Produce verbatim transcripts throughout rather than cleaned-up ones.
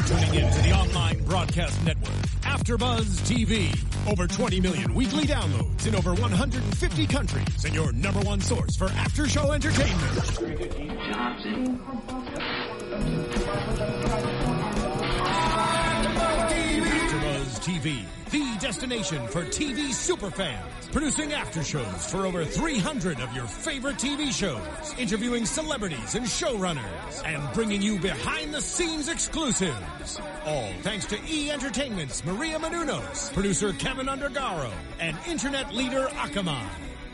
tuning in to the online broadcast network, AfterBuzz T V. Over twenty million weekly downloads in over one hundred fifty countries, and your number one source for after-show entertainment. AfterBuzz T V, the destination for T V superfans. Producing aftershows for over three hundred of your favorite T V shows. Interviewing celebrities and showrunners. And bringing you behind-the-scenes exclusives. All thanks to E! Entertainment's Maria Menounos, producer Kevin Undergaro, and internet leader Akamai.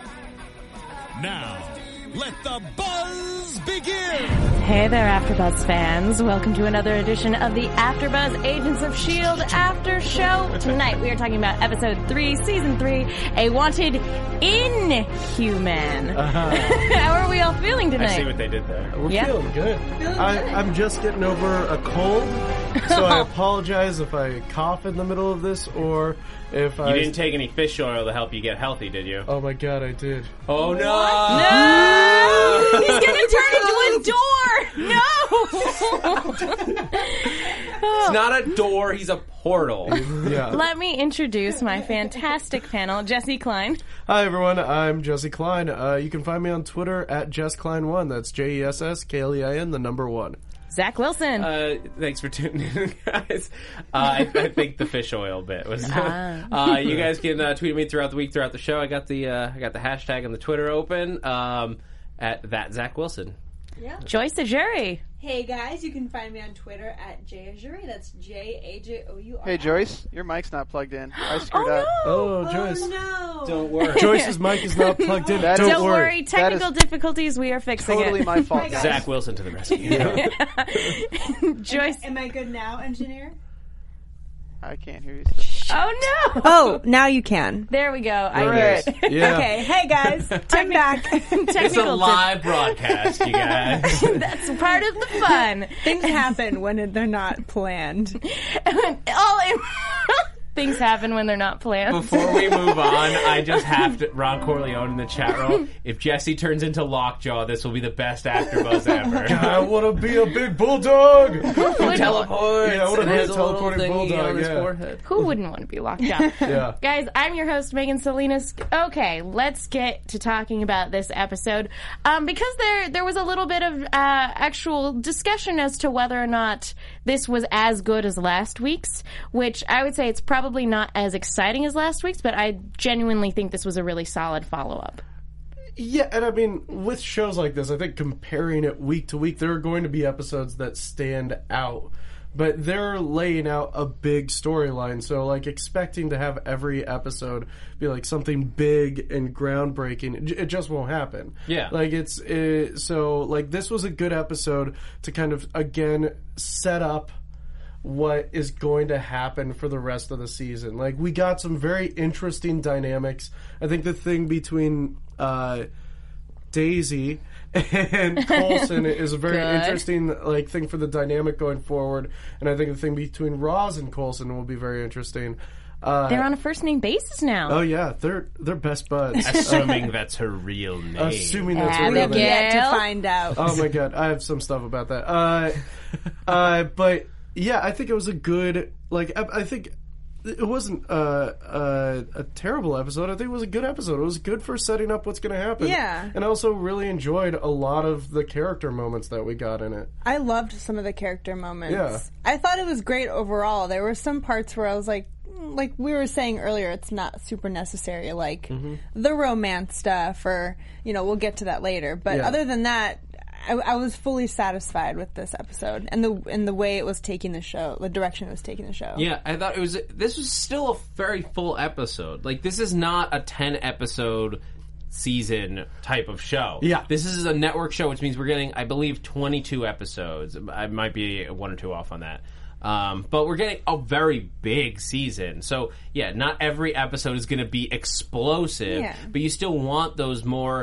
Now, let the buzz begin! Hey there, AfterBuzz fans. Welcome to another edition of the AfterBuzz Agents of S H I E L D After Show. Tonight we are talking about Episode three, Season three, A Wanted Inhuman. Uh-huh. How are we all feeling tonight? I see what they did there. We're yeah. feeling good. Feeling I, good. I'm just getting over a cold, so I apologize if I cough in the middle of this or if you I... You didn't take any fish oil to help you get healthy, did you? Oh my god, I did. Oh no! No! He's gonna turn into a door! No! It's not a door, he's a portal. Yeah. Let me introduce my fantastic panel, Jesse Klein. Hi everyone, I'm Jesse Klein. Uh, you can find me on Twitter at Jess Klein one. That's J E S S K L E I N, the number one. Zach Wilson. Uh, thanks for tuning in, guys. Uh, I, I think the fish oil bit was. Ah. uh, you guys can uh, tweet me throughout the week, throughout the show. I got the uh, I got the hashtag on the Twitter open um, at that Zach Wilson. Yeah. Joyce Ajuri. Hey guys, you can find me on Twitter at J Ajuri. That's J A J O U R. Hey Joyce, your mic's not plugged in. I screwed Oh up. no! Oh, Joyce. Oh no! Don't worry. Joyce's mic is not plugged in. That Don't, is- Don't worry. worry, technical That difficulties, we are fixing Totally it. my fault, Hi, guys. Zach Wilson to the rescue. Yeah. Joyce. Am I good now, engineer? I can't hear you. Oh no! Oh, now you can. There we go. I There hear it it. is. Yeah. Okay, hey guys, I'm back. It's a Technical live broadcast, you guys. dif- That's part of the fun. Things happen when they're not planned. All in- Things happen when they're not planned. Before we move on, I just have to, Ron Corleone in the chat room, if Jesse turns into Lockjaw, this will be the best AfterBuzz ever. I want to be a big bulldog. Who, Teleports. Yeah, I wanna and be a has little teleporting thingy bulldog, on his yeah. forehead. who wouldn't want to be locked down? Yeah. Guys, I'm your host, Megan Salinas. Okay, let's get to talking about this episode. Um, because there there was a little bit of uh, actual discussion as to whether or not this was as good as last week's, which I would say it's probably not as exciting as last week's, but I genuinely think this was a really solid follow-up. Yeah, and I mean, with shows like this, I think comparing it week to week, there are going to be episodes that stand out. But they're laying out a big storyline, so, like, expecting to have every episode be, like, something big and groundbreaking, it, j- it just won't happen. Yeah. Like, it's, uh, so, like, this was a good episode to kind of, again, set up what is going to happen for the rest of the season. Like, we got some very interesting dynamics. I think the thing between uh, Daisy and Coulson is a very Good. interesting like thing for the dynamic going forward. And I think the thing between Roz and Coulson will be very interesting. Uh, They're on a first-name basis now. oh yeah, they're they're best buds. Assuming that's her real name. Assuming that's her Abigail. real We name. have yet to Gail? find out. Oh my god, I have some stuff about that. Uh, uh, but yeah, I think it was a good, like, I, I think it wasn't uh, uh, a terrible episode. I think it was a good episode. It was good for setting up what's going to happen. Yeah. And I also really enjoyed a lot of the character moments that we got in it. I loved some of the character moments. Yeah. I thought it was great overall. There were some parts where I was like, mm, like we were saying earlier, it's not super necessary, like Mm-hmm. the romance stuff, or, you know, we'll get to that later. But Yeah. other than that, I, I was fully satisfied with this episode and the and the way it was taking the show, the direction it was taking the show. Yeah, I thought it was. This was still a very full episode. Like, this is not a ten episode season type of show. Yeah. This is a network show, which means we're getting, I believe, twenty-two episodes. I might be one or two off on that. Um, but we're getting a very big season. So, yeah, not every episode is going to be explosive, Yeah. but you still want those more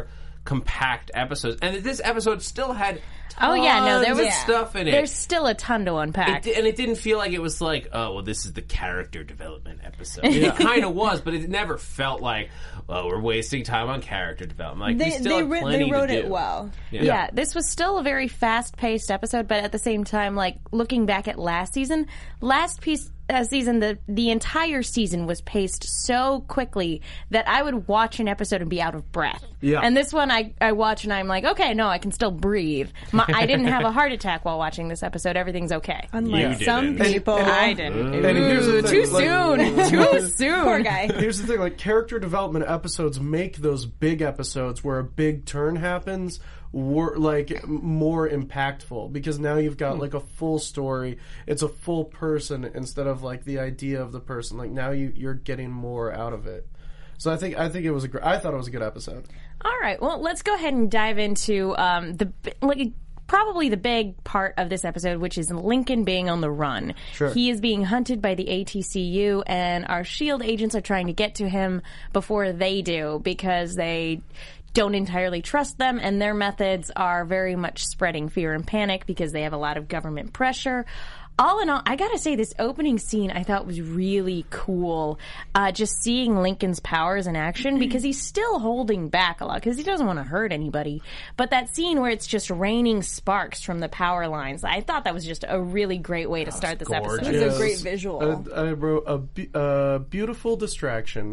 compact episodes. And this episode still had Oh yeah, no, there tons was of stuff in it. There's still a ton to unpack. It, and it didn't feel like it was like, oh, well, this is the character development episode. It kind of was, but it never felt like, well, we're wasting time on character development. Like, They we still they, had ri- plenty they wrote to do. it well. Yeah. Yeah, this was still a very fast-paced episode, but at the same time, like looking back at last season, last piece uh, season, the the entire season was paced so quickly that I would watch an episode and be out of breath. Yeah. And this one, I I watch and I'm like, okay, no, I can still breathe. My, I didn't have a heart attack while watching this episode. Everything's okay. Unlike You some didn't. people. And- and- I didn't. And here's the Ooh, thing, too like- soon. Too soon. Poor guy. Here's the thing, like character development episodes make those big episodes where a big turn happens wor- like more impactful because now you've got like a full story. It's a full person instead of like the idea of the person. Like now you you're getting more out of it. So I think I think it was a gr- I thought it was a good episode. All right. Well, let's go ahead and dive into um, the bi- like probably the big part of this episode, which is Lincoln being on the run. Sure. He is being hunted by the A T C U, and our SHIELD agents are trying to get to him before they do because they don't entirely trust them, and their methods are very much spreading fear and panic because they have a lot of government pressure. All in all, I gotta say, this opening scene I thought was really cool. Uh, just seeing Lincoln's powers in action because he's still holding back a lot because he doesn't want to hurt anybody. But that scene where it's just raining sparks from the power lines, I thought that was just a really great way to start this gorgeous. episode. It's a great visual. I, I wrote a be- uh, beautiful distraction.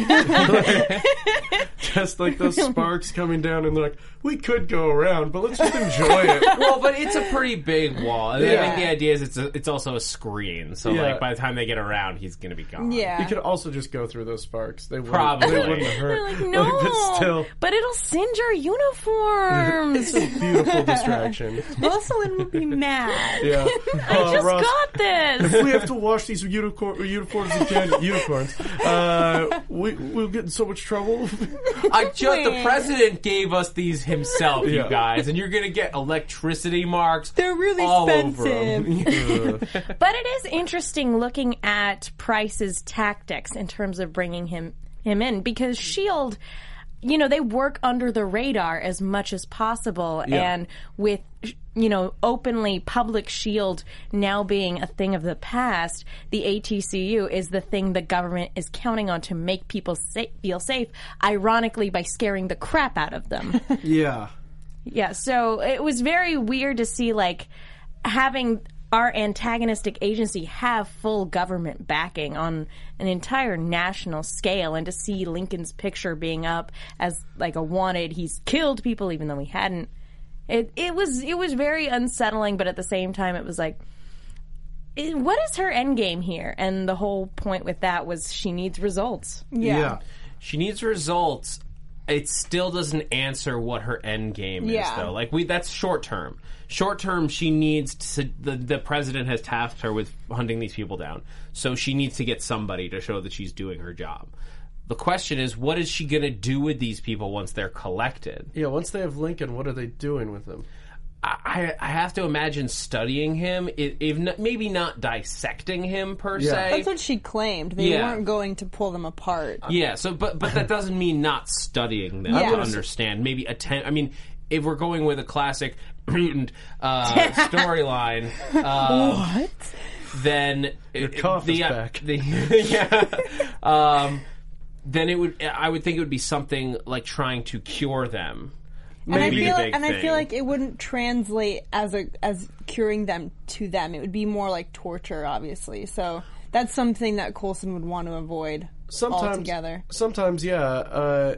Just like those sparks coming down, and they're like, we could go around, but let's just enjoy it. Well, but it's a pretty big wall. And I Yeah. think the idea is it's a, it's also a screen. So, Yeah. like, by the time they get around, he's going to be gone. Yeah. You could also just go through those sparks. They wouldn't, Probably. they wouldn't hurt. They're like, no, but still, but it'll singe our uniforms. it's a beautiful distraction. Rosalind would be mad. Yeah. I Uh, just Ross, got this. if we have to wash these unicorn uniforms again, unicorns, uh, we we'll get in so much trouble. I just, the president gave us these himself, you Yeah. guys, and you're going to get electricity marks. They're really all expensive. over 'em. But it is interesting looking at Price's tactics in terms of bringing him him in because SHIELD, you know, they work under the radar as much as possible, Yeah. and with you know openly public SHIELD now being a thing of the past, the A T C U is the thing the government is counting on to make people sa- feel safe. Ironically, by scaring the crap out of them. Yeah. Yeah, so it was very weird to see, like, having our antagonistic agency have full government backing on an entire national scale, and to see Lincoln's picture being up as, like, a wanted, he's killed people even though he hadn't. It it was it was very unsettling, but at the same time, it was like, it, what is her end game here? And the whole point with that was she needs results. Yeah. Yeah. She needs results. It still doesn't answer what her end game is, Yeah. though. Like we, that's short term. Short term, she needs to. The, the president has tasked her with hunting these people down, so she needs to get somebody to show that she's doing her job. The question is, what is she going to do with these people once they're collected? Yeah, once they have Lincoln, what are they doing with him? I, I have to imagine studying him, if, if not, maybe not dissecting him per Yeah. se. That's what she claimed. They Yeah. weren't going to pull them apart. Yeah, so but but that doesn't mean not studying them Yeah. to understand. Maybe attend. I mean, if we're going with a classic mutant uh, storyline, uh, What? then Your it- cough the, is uh, back. the- yeah, um, then it would. I would think it would be something like trying to cure them. And I Maybe the feel big like, and I thing. feel like it wouldn't translate as a as curing them to them. It would be more like torture, obviously. So that's something that Coulson would want to avoid Sometimes, altogether. sometimes, yeah. Uh,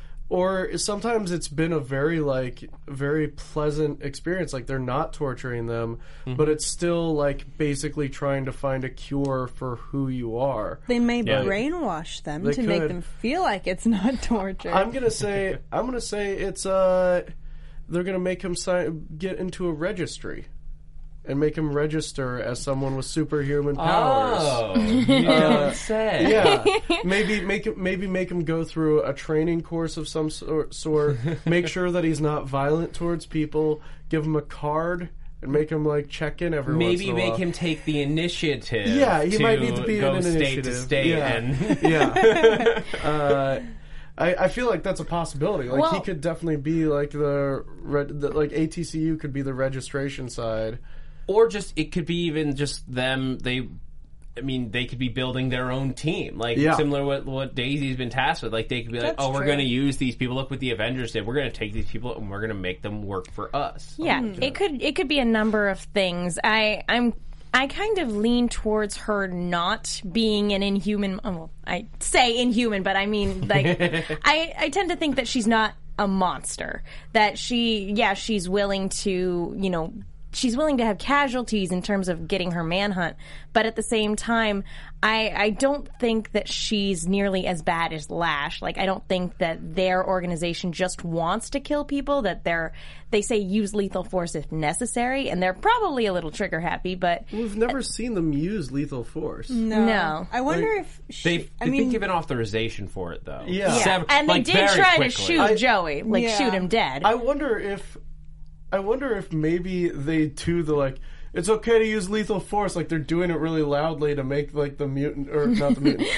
or sometimes it's been a very like very pleasant experience. Like they're not torturing them, Mm-hmm. but it's still like basically trying to find a cure for who you are. They may Yeah. brainwash them They to make could. them feel like it's not torture. I'm gonna say I'm gonna say it's uh they're gonna make him sign get into a registry and make him register as someone with superhuman powers. Oh, you don't say. Yeah, maybe make him maybe make him go through a training course of some sort. sort make sure that he's not violent towards people. Give him a card and make him like check in every once Maybe in a make while. him take the initiative. Yeah, he to might need to be go in an state initiative. to state Yeah. and yeah. Uh, I, I feel like that's a possibility. Like Well- he could definitely be like the, reg- the like A T C U could be the registration side. Or just it could be even just them. They, I mean, they could be building their own team, like Yeah. similar to what what Daisy's been tasked with. Like they could be like, That's oh, we're true. going to use these people. Look what the Avengers did. We're going to take these people and we're going to make them work for us. Yeah, it could it could be a number of things. I I'm I kind of lean towards her not being an inhuman. oh, Well, I say inhuman, but I mean like I I tend to think that she's not a monster. That she yeah she's willing to you know. She's willing to have casualties in terms of getting her manhunt, but at the same time, I, I don't think that she's nearly as bad as Lash. Like, I don't think that their organization just wants to kill people, that they're, they say use lethal force if necessary, and they're probably a little trigger happy, but We've never seen them use lethal force. No. No. I wonder Like, if she, They've, I they've mean, been given authorization for it, though. Yeah. yeah. Sev- and they like, did very try quickly. to shoot I- Joey, like Yeah. shoot him dead. I wonder if I wonder if maybe they do the like it's okay to use lethal force, like they're doing it really loudly to make like the mutant or not the mutant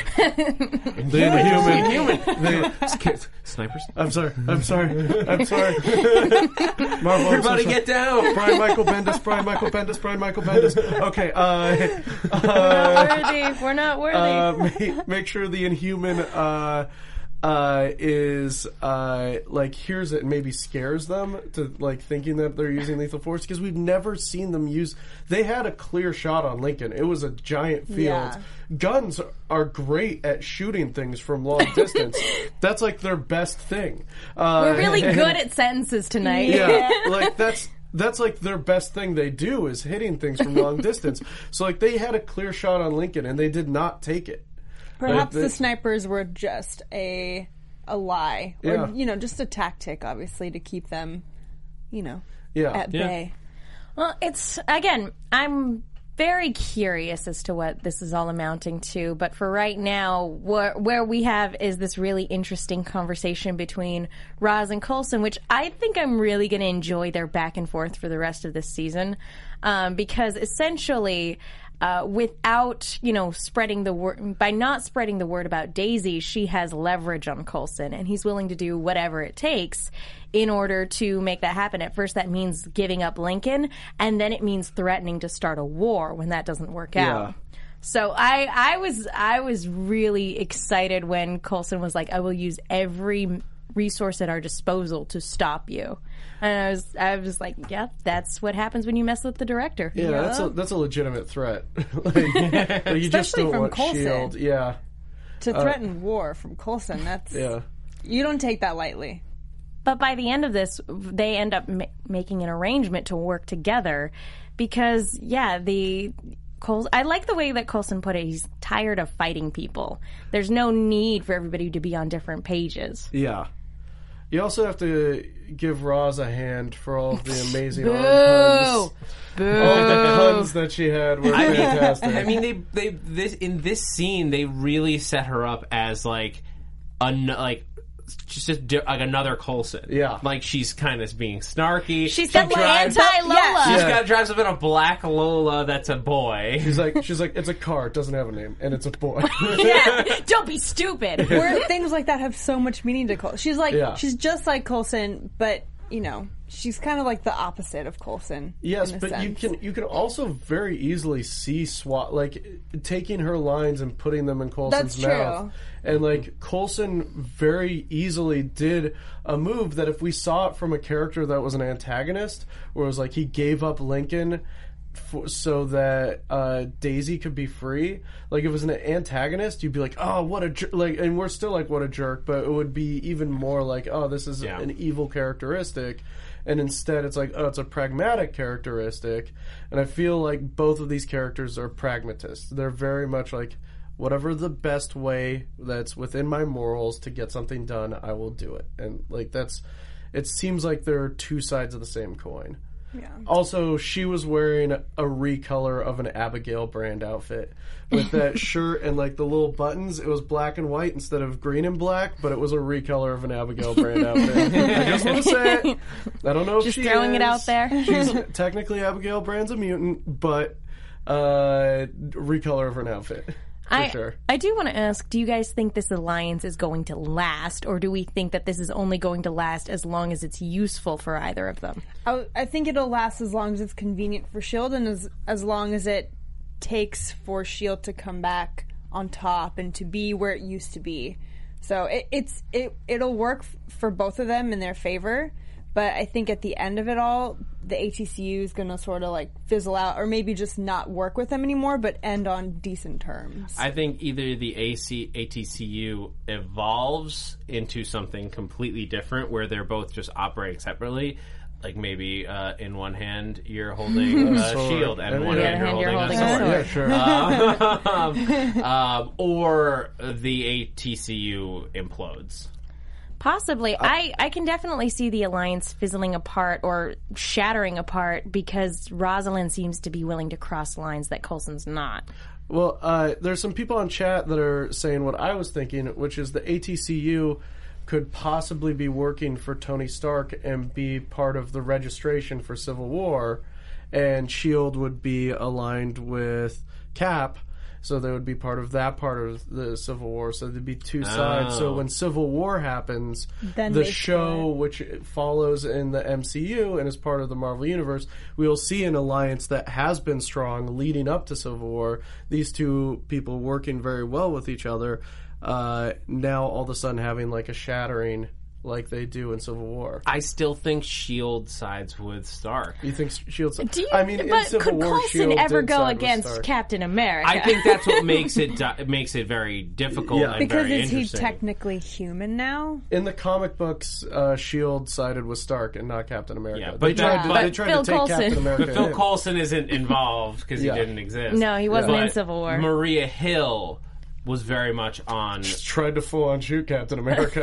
the inhuman human the, Snipers. I'm sorry I'm sorry I'm sorry Marvel, I'm so Everybody sorry. get down. Brian Michael Bendis Brian Michael Bendis Brian Michael Bendis okay uh, We're not worthy. We're not worthy. uh make, make sure the inhuman uh uh, is uh, like hears it and maybe scares them to like thinking that they're using lethal force because we've never seen them use. They had a clear shot on Lincoln. It was a giant field. Yeah. Guns are great at shooting things from long distance. That's like their best thing. Uh, We're really and- good at sentences tonight. yeah, like that's that's like their best thing they do is hitting things from long distance. So like they had a clear shot on Lincoln and they did not take it. perhaps Like, the they- snipers were just a a lie, or Yeah. you know, just a tactic, obviously, to keep them, you know, Yeah. at Yeah. bay. Well, it's again, I'm very curious as to what this is all amounting to, but for right now, where, where we have is this really interesting conversation between Roz and Coulson, which I think I'm really going to enjoy their back and forth for the rest of this season, um, because essentially, uh, without, you know, spreading the word, by not spreading the word about Daisy, she has leverage on Coulson, and he's willing to do whatever it takes in order to make that happen. At first, that means giving up Lincoln, and then it means threatening to start a war when that doesn't work out. So I, I was, I was really excited when Coulson was like, "I will use every resource at our disposal to stop you," and I was, I was like, "Yeah, that's what happens when you mess with the director." Yeah, that's a that's a legitimate threat. like, like, you just Especially don't from want Coulson. Shield. Yeah, To threaten war from Coulson, that's yeah. you don't take that lightly. But by the end of this, they end up ma- making an arrangement to work together because, yeah, the Coles. I like the way that Coulson put it. He's tired of fighting people. There's no need for everybody to be on different pages. Yeah. You also have to give Roz a hand for all of the amazing arm Boo! puns. All the puns that she had were fantastic. I mean, they they this in this scene they really set her up as like an like just a, di- like another Coulson. Yeah. like she's kind of being snarky. She's She got like drives- anti-Lola. Yeah, She's Yeah. got drives up in a black Lola that's a boy. she's like, she's like, it's a car. It doesn't have a name, and it's a boy. Yeah, don't be stupid. Where things like that have so much meaning to Coulson. She's like, Yeah. she's just like Coulson, but you know, she's kind of like the opposite of Coulson. Yes, in a but you sense. can you can also very easily see SWAT like taking her lines and putting them in Coulson's That's true. mouth. And like Coulson very easily did a move that if we saw it from a character that was an antagonist, where it was like he gave up Lincoln for, so that uh, Daisy could be free. Like if it was an antagonist, you'd be like, oh, what a jer-, like, and we're still like, what a jerk, but it would be even more like, oh, this is Yeah. an evil characteristic. And instead, it's like, oh, it's a pragmatic characteristic. And I feel like both of these characters are pragmatists. They're very much like, whatever the best way that's within my morals to get something done, I will do it. And like that's, it seems like they're two sides of the same coin. Yeah. Also, she was wearing a recolor of an Abigail brand outfit with that shirt and like the little buttons. It was black and white instead of green and black, but it was a recolor of an Abigail brand outfit. I just want to say it. I don't know if Just she throwing it is. out there. She's technically Abigail Brand's a mutant, but uh, recolor of her outfit. I, sure. I do want to ask, do you guys think this alliance is going to last, or do we think that this is only going to last as long as it's useful for either of them? I, I think it'll last as long as it's convenient for S H I E L D and as, as long as it takes for S H I E L D to come back on top and to be where it used to be. So it, it's it it'll work f- for both of them in their favor, but I think at the end of it all, the A T C U is going to sort of like fizzle out, or maybe just not work with them anymore, but end on decent terms. I think either the A C, A T C U evolves into something completely different, where they're both just operating separately. Like maybe uh, in one hand you're holding a shield, and in one hand, hand you're you're holding, holding a a sword. sword. Yeah, sure. um, um, or the A T C U implodes. Possibly. I, I can definitely see the alliance fizzling apart or shattering apart because Rosalind seems to be willing to cross lines that Coulson's not. Well, uh, there's some people on chat that are saying what I was thinking, which is the A T C U could possibly be working for Tony Stark and be part of the registration for Civil War, and S H I E L D would be aligned with Cap, so they would be part of that part of the Civil War. So there'd be two sides. So Oh. when Civil War happens, Then the they show, split. which follows in the M C U and is part of the Marvel Universe, we will see an alliance that has been strong leading up to Civil War. These two people working very well with each other. Uh, now all of a sudden having like a shattering like they do in Civil War. I still think S H I E L D sides with Stark. You think S H I E L D? Do you, I mean, in but Civil could War, Coulson S H I E L D ever did go side with against Stark. Captain America? I think that's what makes it di- makes it very difficult Yeah. and because very is he interesting. technically human now? In the comic books, uh, S H I E L D sided with Stark and not Captain America. Yeah, they but tried, that- to, but they tried Phil to take Coulson- Captain America. But Phil in. Coulson isn't involved because Yeah. he didn't exist. No, he wasn't But in Civil War. Maria Hill was very much on. tried to full on shoot Captain America.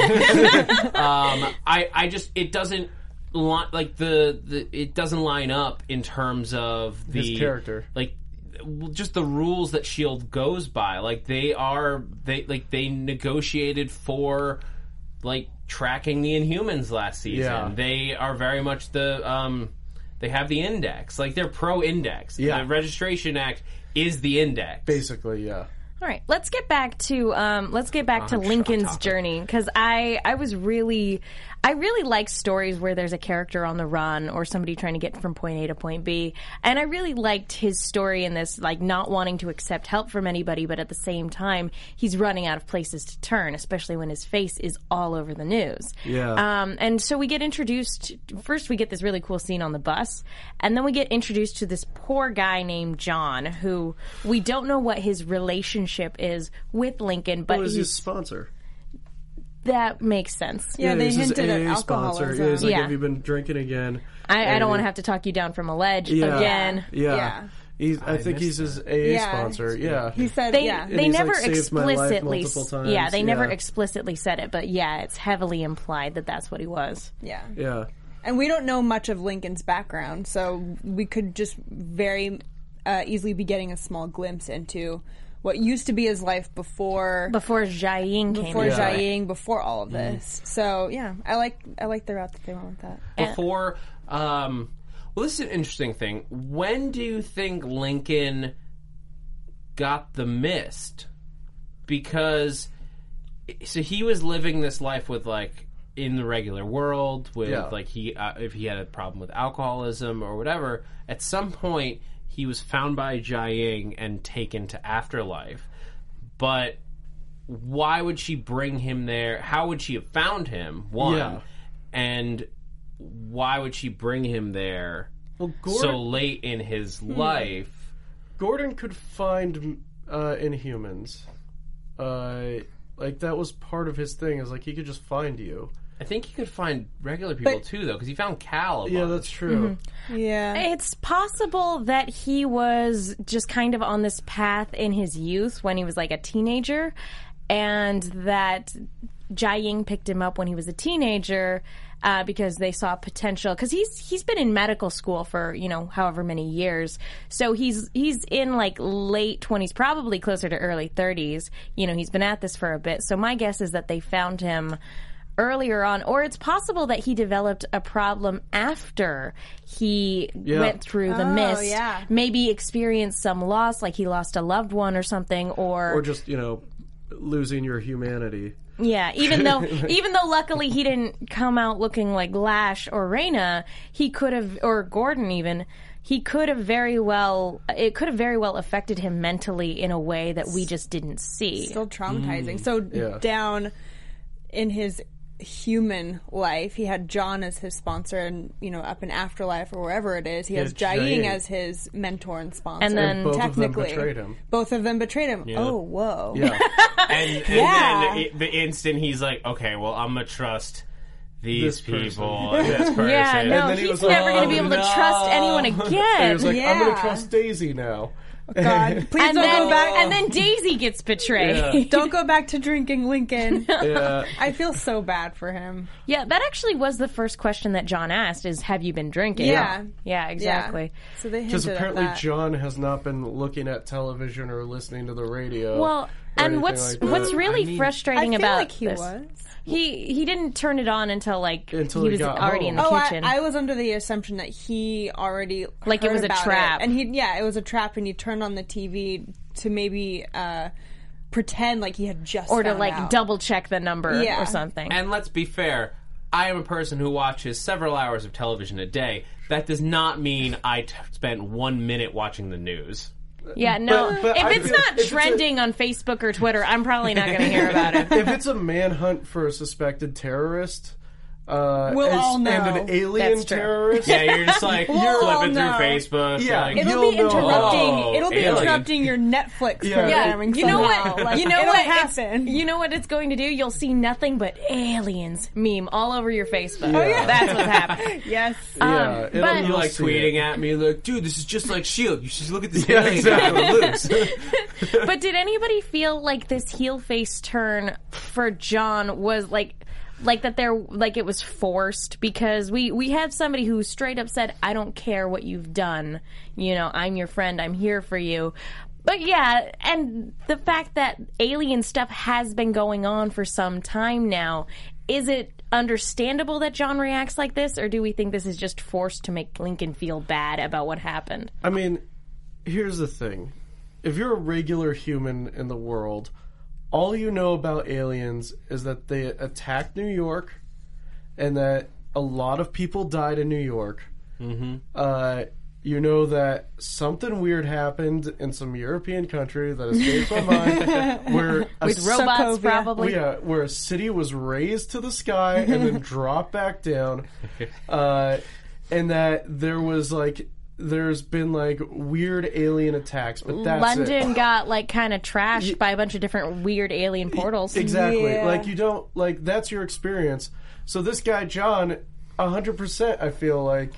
um, I I just it doesn't li- like the, the it doesn't line up in terms of the His character. like w- just the rules that S H I E L D goes by. Like they are they like they negotiated for like tracking the Inhumans last season. Yeah. They are very much the um they have the index. Like they're pro index. Yeah. The Registration Act is the index. Basically, yeah. All right, let's get back to um, let's get back to On Lincoln's topic. journey because I I was really I really like stories where there's a character on the run or somebody trying to get from point A to point B, and I really liked his story in this, like not wanting to accept help from anybody, but at the same time he's running out of places to turn, especially when his face is all over the news. Yeah. Um, and so we get introduced. First, we get this really cool scene on the bus, and then we get introduced to this poor guy named John, who we don't know what his relationship is with Lincoln, but Who is he's, his sponsor? that makes sense. Yeah, they he's his hinted at A A sponsor. alcoholism. Yeah, he's like, Yeah. have you been drinking again? I, I And don't want to he- have to talk you down from a ledge Yeah. again. Yeah. Yeah. He's, I, think he's his A A Yeah. sponsor. Yeah. He said, They yeah. they he's, never like, saved my life explicitly multiple times. yeah they never Yeah. explicitly said it, but yeah, it's heavily implied that that's what he was. yeah. yeah. And we don't know much of Lincoln's background, so we could just very uh, easily be getting a small glimpse into what used to be his life before Before Jiaying came before into Yeah. play. Jiaying, before all of this. So yeah, I like I like the route that they went with that. Before, um, well, this is an interesting thing. When do you think Lincoln got the mist? Because so he was living this life with like in the regular world with Yeah. like he uh, if he had a problem with alcoholism or whatever. At some point, he was found by Jiaying and taken to Afterlife, but. Why would she bring him there? How would she have found him? One, Yeah. and why would she bring him there Well, so Gordon, late in his life? Gordon could find uh, Inhumans. Uh, like, that was part of his thing, is like, he could just find you. I think he could find regular people But- too, though, because he found Cal. A Yeah, bunch. that's true. Yeah. It's possible that he was just kind of on this path in his youth when he was like a teenager, and that Jiaying picked him up when he was a teenager uh, because they saw potential. Because he's he's been in medical school for you know however many years, so he's he's in like late twenties, probably closer to early thirties. You know, he's been at this for a bit. So my guess is that they found him earlier on, or it's possible that he developed a problem after he Yeah. went through the Oh, mist. yeah. Maybe experienced some loss, like he lost a loved one or something, or, Or just, you know, losing your humanity. yeah. Even though, even though, luckily he didn't come out looking like Lash or Reyna, he could have, or Gordon even. He could have very well, it could have very well affected him mentally in a way that we just didn't see. Still traumatizing. So Yeah. down in his human life, he had John as his sponsor, and you know, up in Afterlife or wherever it is, he, has had Jiaying Jiaying. as his mentor and sponsor. And then- And both of them technically, betrayed him. both of them betrayed him. Oh, whoa! Yeah. And, and Yeah. then it, the instant he's like, okay, well, I'm gonna trust these This person. people, and this person. Yeah, no, And then he he's was never like, going to be "Oh, able to no." trust anyone He again. was like, I'm Yeah. going to trust Daisy now. God, please and don't then, go back. and then Daisy gets betrayed. Yeah. Yeah. don't go back to drinking, Lincoln. Yeah. I feel so bad for him. that actually was the first question that John asked: "Is have you been drinking?" Yeah. yeah, exactly. Yeah. So they Because hinted at apparently that. John has not been looking at television or listening to the radio. Well, or and anything what's like that. what's really I mean, frustrating I feel about like he this, was. he he didn't turn it on until like Until he he was got already home. in the Oh, kitchen. I, I was under the assumption that he already Like it heard was a about trap. and he yeah, it was a trap, and he turned on the T V to maybe uh, pretend like he had just or to found like out. double check the number Yeah. or something. And let's be fair, I am a person who watches several hours of television a day. That does not mean I t- spend one minute watching the news. yeah, no. But- but if I it's feel- not if it's a- trending on Facebook or Twitter, I'm probably not going to hear about it. If it's a manhunt for a suspected terrorist, uh, We'll and, all know. and an alien That's true. terrorist, Yeah, you're just like We'll all flipping through know. Facebook. Yeah. you're like, It'll You'll be know. interrupting. Oh, it'll be alien. interrupting your Netflix Yeah. programming. You know somehow. what? Like, you know it'll what? It's- happen. you know what it's going to do? You'll see nothing but aliens meme all over your Facebook. Oh, yeah. That's what's happening. yes. yeah, Um, it'll- but- You're you'll like see tweeting it. at me, like, dude, this is just like S H I E L D. You should look at this Yeah, alien exactly. guy loose. But did anybody feel like this heel face turn for John was like like that there like it was forced? Because we we had somebody who straight up said, I don't care what you've done, you know, I'm your friend, I'm here for you. But yeah, and the fact that alien stuff has been going on for some time now, is it understandable that John reacts like this, or do we think this is just forced to make Lincoln feel bad about what happened? I mean, here's the thing. If you're a regular human in the world, all you know about aliens is that they attacked New York and that a lot of people died in New York. Mm-hmm. Uh, you know that something weird happened in some European country that escapes my mind, where a With s- robots, Sokovia. probably. yeah, where a city was raised to the sky and then dropped back down, uh, and that there was like there's been like weird alien attacks, but that's London it. got like kind of trashed by a bunch of different weird alien portals. Exactly. Yeah. Like you don't like that's your experience. So this guy John, a hundred percent. I feel like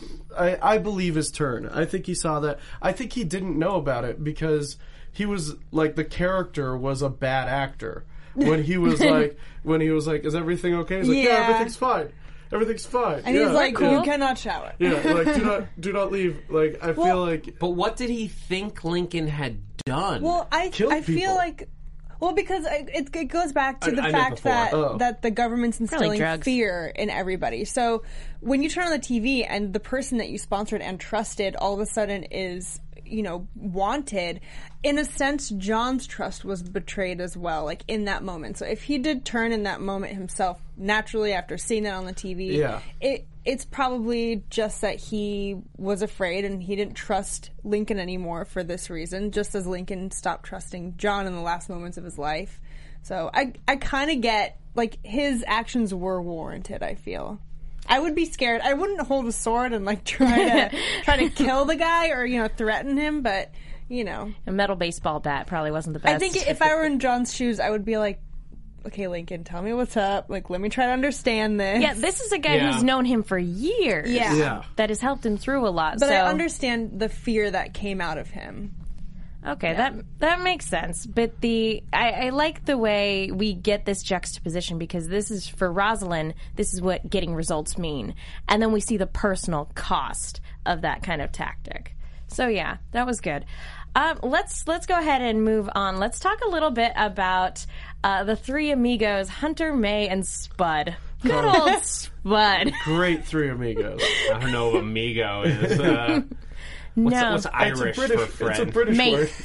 I I believe his turn. I think he saw that. I think he didn't know about it because he was like the character was a bad actor when he was like when he was like, is everything okay? He's like, yeah, Yeah. everything's fine. Everything's fine. And yeah, he's like, yeah. you cannot shower. Yeah, like do not do not leave. Like I feel like But what did he think Lincoln had done? Well, I Killed I feel people. like well because I, it, it goes back to I- the I meant fact before. that Oh. that the government's instilling drugs. fear in everybody. So when you turn on the T V and the person that you sponsored and trusted all of a sudden is you know wanted, in a sense John's trust was betrayed as well, like in that moment. So if he did turn in that moment himself naturally after seeing that on the T V, Yeah. it it's probably just that he was afraid and he didn't trust Lincoln anymore for this reason, just as Lincoln stopped trusting John in the last moments of his life. So I I kind of get like his actions were warranted, I feel. I would be scared. I wouldn't hold a sword and like try to try to kill the guy or you know threaten him, but you know, A metal baseball bat probably wasn't the best. I think if I were in John's shoes, I would be like, okay, Lincoln, tell me what's up. Like, let me try to understand this. yeah, this is a guy Yeah. who's known him for years. Yeah. Yeah. That has helped him through a lot. But so. I understand the fear that came out of him. Okay, that that makes sense. But the I, I like the way we get this juxtaposition because this is for Rosalind. This is what getting results mean, and then we see the personal cost of that kind of tactic. So yeah, that was good. Um, let's let's go ahead and move on. Let's talk a little bit about uh, the three amigos, Hunter, May, and Spud. Good old Spud. Great three amigos. I don't know if amigo is. Uh, what's, No. what's It's a Irish British, for friend? it's a British Mate. word.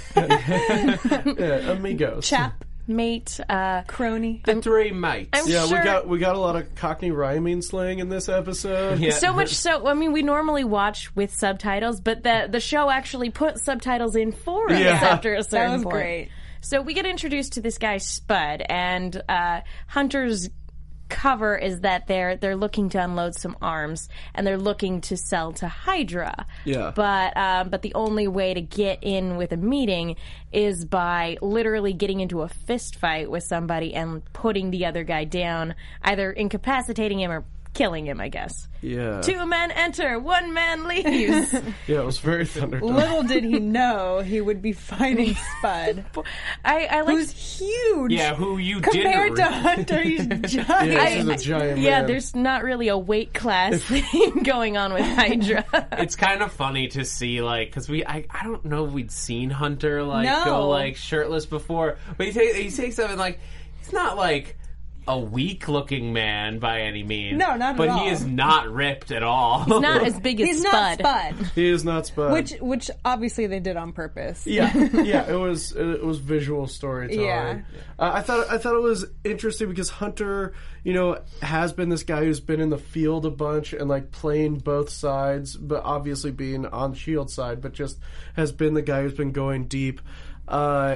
Yeah, amigos. Chap, Mate, uh, crony. The three mates. I'm Yeah, sure. we got we got a lot of Cockney rhyming slang in this episode. Yeah. So much so, I mean, we normally watch with subtitles, but the the show actually put subtitles in for us Yeah. after a certain That was point. great. So we get introduced to this guy Spud, and uh, Hunter's cover is that they're they're looking to unload some arms, and they're looking to sell to Hydra. Yeah. But um, but the only way to get in with a meeting is by literally getting into a fist fight with somebody and putting the other guy down, either incapacitating him or killing him, I guess. Yeah. Two men enter, one man leaves. Yeah, it was very Thunderdome. Little did he know he would be fighting Spud, I, I like. who's huge. Yeah, who you compared didn't to re- Hunter, he's giant. Yeah, this is a giant Yeah, man. there's not really a weight class thing going on with Hydra. It's kind of funny to see, like, because we, I, I don't know if we'd seen Hunter, like, No. go, like, shirtless before, but he takes, he takes something, like, he's not, like, a weak-looking man by any means. No, not at But all. he is not ripped at all. Not as big as He's Spud. not Spud, He is not Spud. which which obviously they did on purpose. yeah, yeah, it was it was visual storytelling. Yeah. Uh, I thought I thought it was interesting because Hunter, you know, has been this guy who's been in the field a bunch and like playing both sides, but obviously being on Shield side, but just has been the guy who's been going deep. Uh,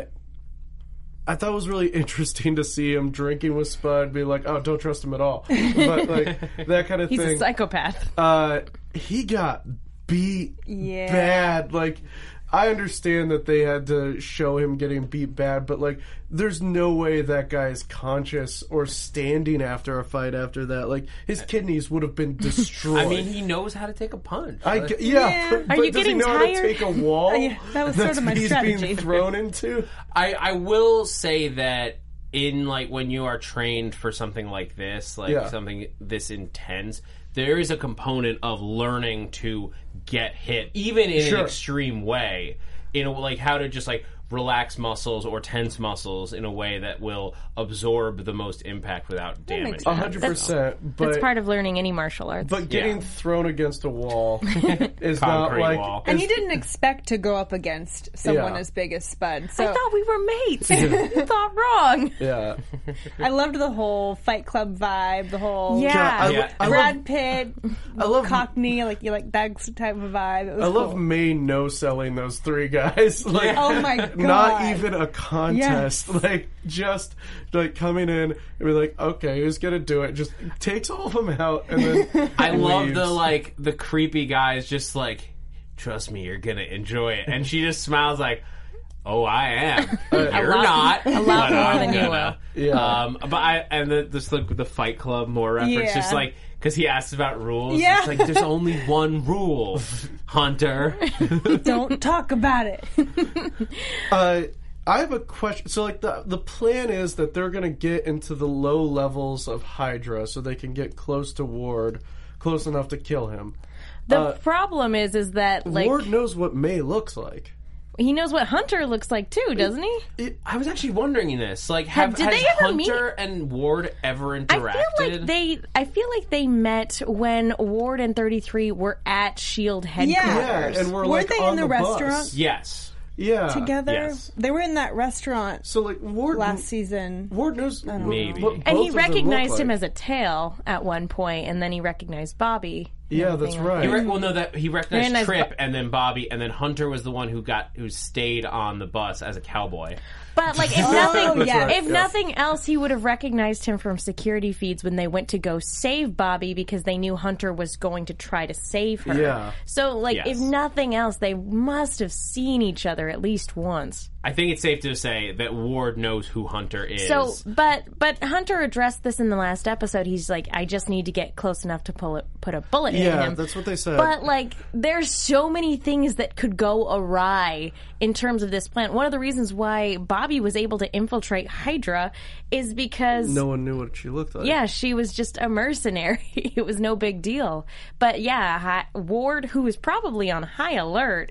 I thought it was really interesting to see him drinking with Spud, be like, "Oh, don't trust him at all," but like that kind of He's thing. a psychopath. uh, he got beat Yeah. bad. Like, I understand that they had to show him getting beat bad, but like, there's no way that guy is conscious or standing after a fight after that. Like, his kidneys would have been destroyed. I mean, he knows how to take a punch. I Like, g- yeah, Yeah. but, Are but you does getting he know how tired? to take a wall? Yeah, that was sort that's of my he's strategy. being thrown into? I, I will say that in like when you are trained for something like this, like Yeah. something this intense, there is a component of learning to get hit, even in Sure. an extreme way. You know, like how to just like relax muscles or tense muscles in a way that will absorb the most impact without damage. makes A hundred percent. That's But part of learning any martial arts. but getting Yeah. thrown against a wall is not Concrete like. wall. And is- he didn't expect to go up against someone Yeah. as big as Spud. So I thought we were mates. You thought wrong. Yeah. I loved the whole Fight Club vibe, the whole Yeah. I, Yeah. I love Brad Pitt, I love Cockney, like you like that type of vibe. It was I love cool. May no selling those three guys. Like, Oh my god! not even a contest. Like, just like coming in and be like, okay, who's gonna do it? Just takes all of them out and then I love leaves. the like the creepy guys just like, trust me, you're gonna enjoy it. And she just smiles like, oh, I am. You're lot- not. a lot but more I'm than you gonna. will. Yeah. Um, but I and the this like the Fight Club more reference, Yeah. just like because he asks about rules. Yeah. It's like there's only one rule, Hunter. Don't talk about it. Uh, I have a question. So, like, the the plan is that they're going to get into the low levels of Hydra so they can get close to Ward, close enough to kill him. The Uh, problem is, is that like Ward knows what May looks like. he knows what Hunter looks like too, doesn't he? I was actually wondering this. Like, have, did has they ever Hunter and Ward ever interacted? I feel like they. I feel like they met when Ward and thirty-three were at Shield headquarters. Yeah, and we're Weren't like they on in the the bus. restaurant? Yes. Yeah, Together, Yes. they were in that restaurant So, like, Ward last season. Ward knows Maybe. what And both he of them look recognized him like. as a tail at one point, and then he recognized Bobby. and Yeah, everything that's like right. He re- well, no, that he recognized Recognized Trip Bo- and then Bobby, and then Hunter was the one who got who stayed on the bus as a cowboy. But like, if Oh, nothing, yeah. if Yeah. nothing else, he would have recognized him from security feeds when they went to go save Bobby because they knew Hunter was going to try to save her. Yeah. So, like, Yes. if nothing else, they must have seen each other at least once. I think it's safe to say that Ward knows who Hunter is. So, but but Hunter addressed this in the last episode. He's like, I just need to get close enough to pull it, put a bullet in Yeah, him. that's what they said. But like, there's so many things that could go awry in terms of this plan. One of the reasons why Bobby was able to infiltrate Hydra is because no one knew what she looked like. yeah, she was just a mercenary. It was no big deal. But yeah, Hi- Ward, who was probably on high alert,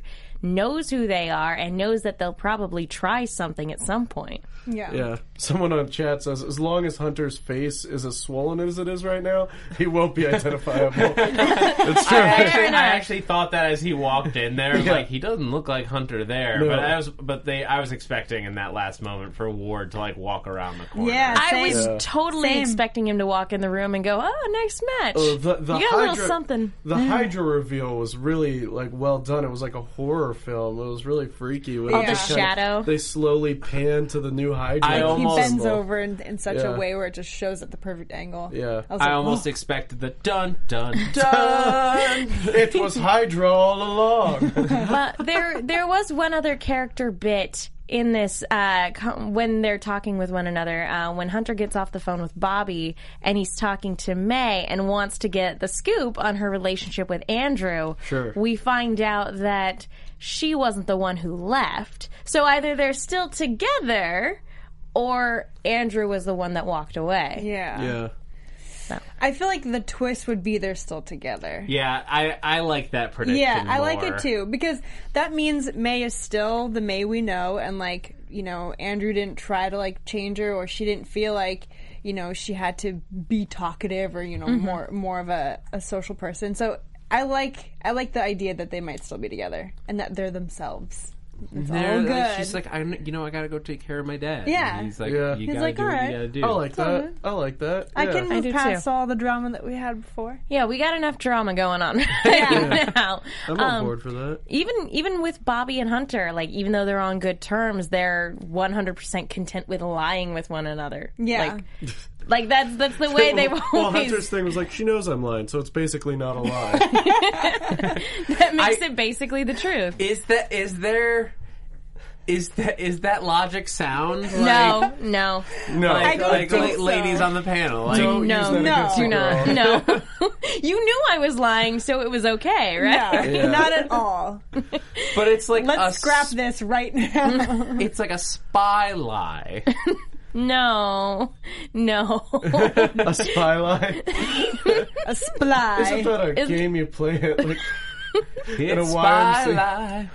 knows who they are and knows that they'll probably try something at some point. Yeah. Yeah. Someone on chat says, as long as Hunter's face is as swollen as it is right now, he won't be identifiable. It's true. I actually, I enough. actually thought that as he walked in there, Yeah. like he doesn't look like Hunter there. No. But I was, but they, I was expecting in that last moment for Ward to like walk around the corner. Yeah. I Same. was Yeah. totally Same. expecting him to walk in the room and go, "Oh, nice match." Uh, the, the you got a little Hydra- something. The Hydra reveal was really like well done. It was like a horror film. It was really freaky. With Oh, it the just kinda- shadow. They slowly pan to the new Hydra. I He almost- bends over in, in such Yeah. a way where it just shows at the perfect angle. Yeah. I, was I like, almost "Oh." expected the dun dun dun. It was Hydra all along. But there, there was one other character bit in this uh, co- when they're talking with one another. Uh, when Hunter gets off the phone with Bobby and he's talking to May and wants to get the scoop on her relationship with Andrew, Sure. we find out that she wasn't the one who left. So either they're still together, or Andrew was the one that walked away. Yeah. yeah. I feel like the twist would be they're still together. Yeah, I, I like that prediction. Yeah, I like more. it too because that means May is still the May we know, and like you know, Andrew didn't try to like change her, or she didn't feel like you know she had to be talkative or you know Mm-hmm. more more of a, a social person. So I like I like the idea that they might still be together and that they're themselves. It's They're all like- good. she's like, I, you know, I gotta go take care of my dad. Yeah. And he's like, Yeah. you He's gotta like, do what "Alright." you gotta do. I like all that. good. I like that. I Yeah. can I move do past too. all the drama that we had before. Yeah, we got enough drama going on right Yeah. now. I'm on Um, board for that. even even with Bobby and Hunter, like even though they're on good terms, they're one hundred percent content with lying with one another. Yeah. Like, like that's that's the way they've Well, always. Hunter's thing was like, she knows I'm lying, so it's basically not a lie. that makes I- it basically the truth. Is that is there is that is that logic sound? No, Like, no, No. like, I don't like think la- so. ladies on the panel. Like, Don't no, use that no. against do the not. girl. No, you knew I was lying, so it was okay, right? No, Yeah. not at all. but it's like Let's a scrap s- this right now. It's like a spy lie. No, no. A spy lie? a Isn't sply. that a Is- game you play at like It's a spy Y M C A. lie.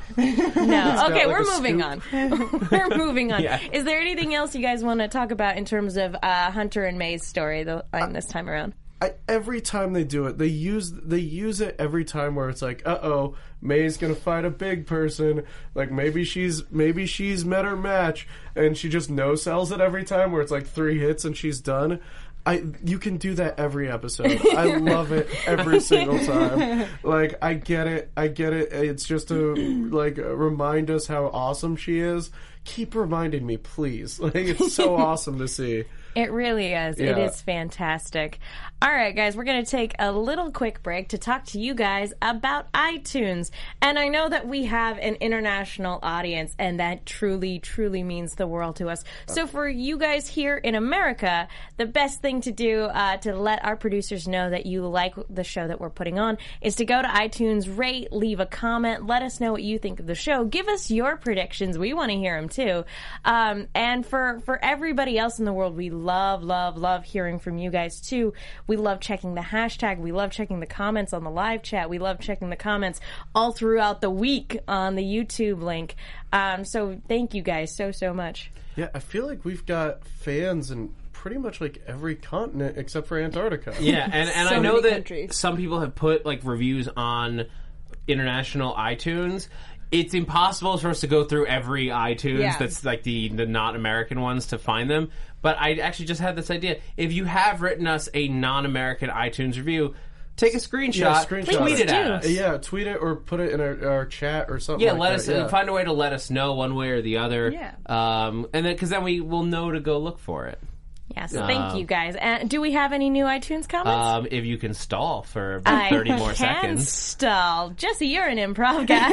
No. Okay, like we're a moving scoop. on. We're moving on. Yeah. Is there anything else you guys want to talk about in terms of uh, Hunter and May's story the, line this time around? I, every time they do it, they use they use it every time where it's like, uh oh, May's gonna fight a big person. Like maybe she's maybe she's met her match, and she just no sells it every time. Where it's like three hits and she's done. I you can do that every episode. I love it every single time. Like I get it, I get it. It's just to like remind us how awesome she is. Keep reminding me, please. Like it's so awesome to see. It really is. It Yeah. is fantastic. All right, guys, we're going to take a little quick break to talk to you guys about iTunes. And I know that we have an international audience, and that truly, truly means the world to us. So for you guys here in America, the best thing to do uh, to let our producers know that you like the show that we're putting on is to go to iTunes, rate, leave a comment, let us know what you think of the show. Give us your predictions. We want to hear them too. Um, and for, for everybody else in the world, we love, love, love hearing from you guys too. We love checking the hashtag. We love checking the comments on the live chat. We love checking the comments all throughout the week on the YouTube link. Um, so thank you guys so, so much. Yeah, I feel like we've got fans in pretty much like every continent except for Antarctica. Yeah, and, and So I know many that countries. some people have put like reviews on international iTunes. It's impossible for us to go through every iTunes Yeah. that's like the, the not American ones to find them. But I actually just had this idea. If you have written us a non-American iTunes review, take a screenshot, Yeah, screenshot tweet it. it at do. us. Yeah, tweet it or put it in our, our chat or something. Yeah, like let that. us Yeah. find a way to let us know one way or the other. Yeah. um, and then because then we will know to go look for it. Yes, thank you guys. And do we have any new iTunes comments? Um, if you can stall for about I thirty more can seconds. stall. Jesse, you're an improv guy.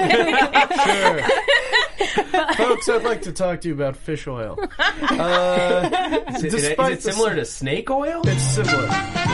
Sure. Folks, I'd like to talk to you about fish oil. Uh, Is it, is despite it the- similar to snake oil? It's similar.